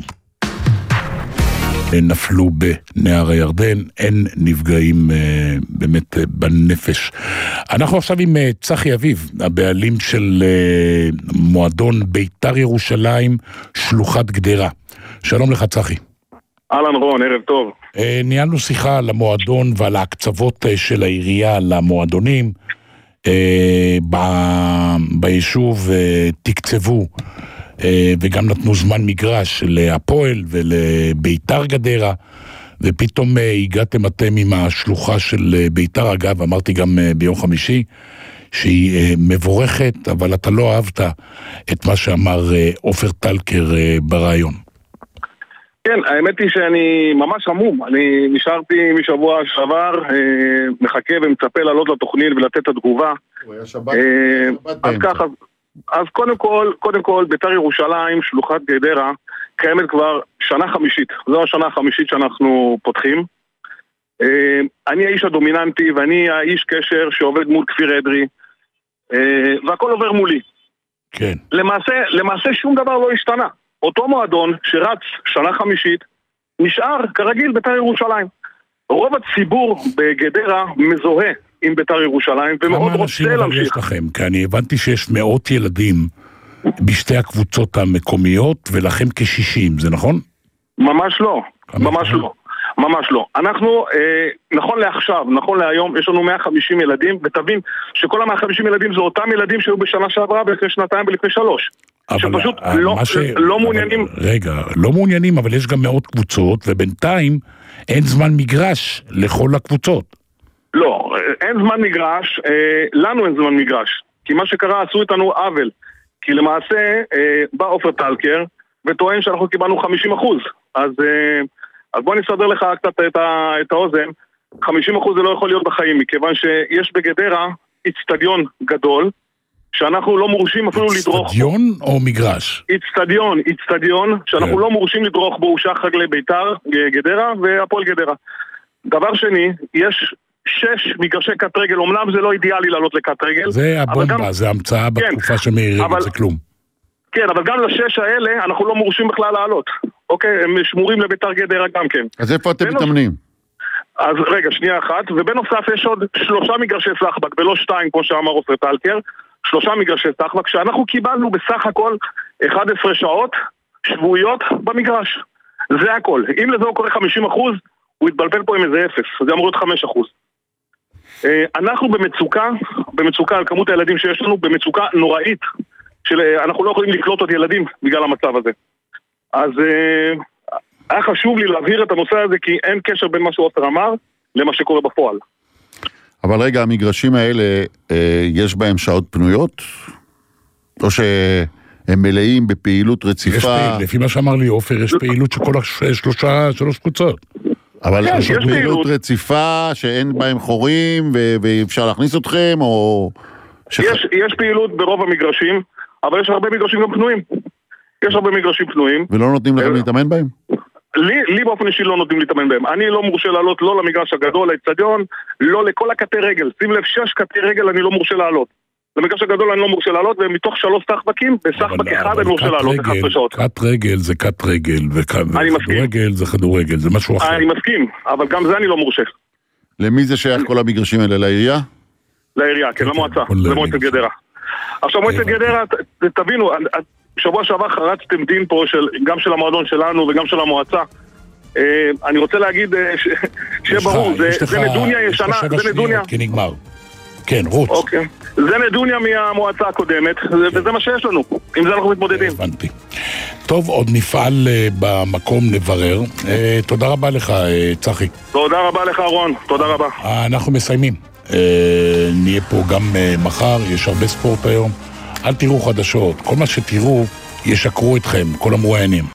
נפלו בנהר הירדן, אין נפגעים באמת בנפש. אנחנו עכשיו עם צחי אביב, הבעלים של מועדון בית"ר ירושלים, שלוחת גדרה. שלום לך צחי. אהלן רון, ערב טוב. ניהלנו שיחה על המועדון ועל ההקצבות של העירייה למועדונים. ביישוב תקצבו וגם נתנו זמן מגרש להפועל ולביתר גדרה, ופתאום הגעתם אתם עם השלוחה של ביתר. אגב, אמרתי גם ביום חמישי שהיא מבורכת, אבל אתה לא אהבת את מה שאמר עופר טלקר ברעיון. כן, האמת היא שאני ממש עמום. אני נשארתי משבוע שעבר, מחכה ומצפה לעלות לתוכנית ולתת את התגובה. אז ככה, אז קודם כל, בית"ר ירושלים, שלוחת גדרה, קיימת כבר שנה חמישית. זו השנה החמישית שאנחנו פותחים. אני האיש הדומיננטי ואני האיש קשר שעובד מול כפיר אדרי, והכל עובר מולי. כן. למעשה שום דבר לא השתנה. אותו מועדון שרץ שנה חמישית, נשאר כרגיל בית"ר ירושלים. רוב הציבור בגדרה מזוהה עם בית"ר ירושלים, ומאוד רוצה להמשיך. כמה אנשים יש לכם? כי אני הבנתי שיש מאות ילדים בשתי הקבוצות המקומיות, ולכם כ-60, זה נכון? ממש לא, ממש לא. ממש לא. אנחנו, נכון לעכשיו, נכון להיום, יש לנו 150 ילדים, ותבין שכל ה-150 ילדים זה אותם ילדים שהיו בשנה שעברה, לפני שנתיים ולפני 3. שפשוט לא מעוניינים. רגע, לא מעוניינים, אבל יש גם מאות קבוצות, ובינתיים אין זמן מגרש לכל הקבוצות. לא, אין זמן מגרש, לנו אין זמן מגרש. כי מה שקרה, עשו איתנו עוול. כי למעשה, בא עופר טלקר, וטוען שאנחנו קיבלנו 50%. אז בוא נסדר לך קצת את האוזן. 50% זה לא יכול להיות בחיים, מכיוון שיש בגדרה אצטדיון גדול, שאנחנו לא מורשים אפילו לדרוך. אצטדיון או מגרש? אצטדיון, שאנחנו לא מורשים לדרוך בו, הוא שייך לבית"ר גדרה והפועל גדרה. דבר שני, יש 6 מגרשי קט רגל, אמנם זה לא אידיאלי לעלות לקט רגל. זה הבומבה, זה המצאה בתקופה שמאירים, זה כלום. כן, אבל גם ל6 האלה אנחנו לא מורשים בכלל לעלות. אוקיי, הם שמורים לבית"ר גדרה גם כן. אז איפה אתם מתאמנים? אז רגע, שנייה אחת, ובנוסף יש עוד 3 מגרשי סחבק, ולא 2 כמו שאמר עופר טלקר, 3 מגרשי סחבק, שאנחנו קיבלנו בסך הכל 11 שעות שבועיות במגרש. זה הכל. אם לזה הוא קורא 50%, הוא יתבלבל פה עם איזה 0, זה אמור להיות 5%. אנחנו במצוקה על כמות הילדים שיש לנו, במצוקה נוראית, אנחנו לא יכולים לקלוט עוד ילדים בגלל המצב הזה. אז היה חשוב לי להבהיר את הנושא הזה, כי אין קשר בין מה שעופר אמר למה שקורה בפועל. אבל רגע, המגרשים האלה, יש בהם שעות פנויות? או שהם מלאים בפעילות רציפה? לפי מה שאמר לי עופר, יש פעילות של כל 3 קבוצות. אבל יש פעילות רציפה שאין בהם חורים ואפשר להכניס אתכם, או... יש פעילות ברוב המגרשים, אבל יש הרבה מגרשים גם פנויים. יש הרבה מגרשים פנויים. ולא נותנים לכם להתאמן בהם? לי באופן אישי לא נותנים להתאמן בהם. אני לא מורשה לעלות לא למגרש הגדול, לאצטדיון, לא לכל הקטי רגל. שים לב, 6 קטי רגל אני לא מורשה לעלות. למגרש הגדול אני לא מורשה לעלות, ומתוך 3 סחבקים, בסחבק אחד אני מורשה לעלות 11 שעות. קט רגל זה קט רגל, וכדורגל זה כדורגל, זה משהו אחר. אני מסכים, אבל גם זה אני לא מורשה. למי זה שייך כל המגרשים האלה? לעירייה? לעירייה, כן, למועצה, למועצת גדרה. עכשיו מועצת גדרה, תבינו, שבוע שעבר חרצתם דין פה, גם של המועדון שלנו וגם של המועצה. אני רוצה להגיד שיהיה ברור, זה נדוניה ישנה, זה נדוניה. כי נגמר. כן, רוץ. אוקיי. זה נדוניה מהמועצה הקודמת, וזה מה שיש לנו. עם זה אנחנו מתמודדים. הבנתי. טוב, עוד נפעל במקום נברר. תודה רבה לך, צחי. תודה רבה לך, רון. תודה רבה. אנחנו מסיימים. נהיה פה גם מחר, יש הרבה ספורט היום. אל תראו חדשות. כל מה שתראו, ישקרו אתכם, כל המרואיינים.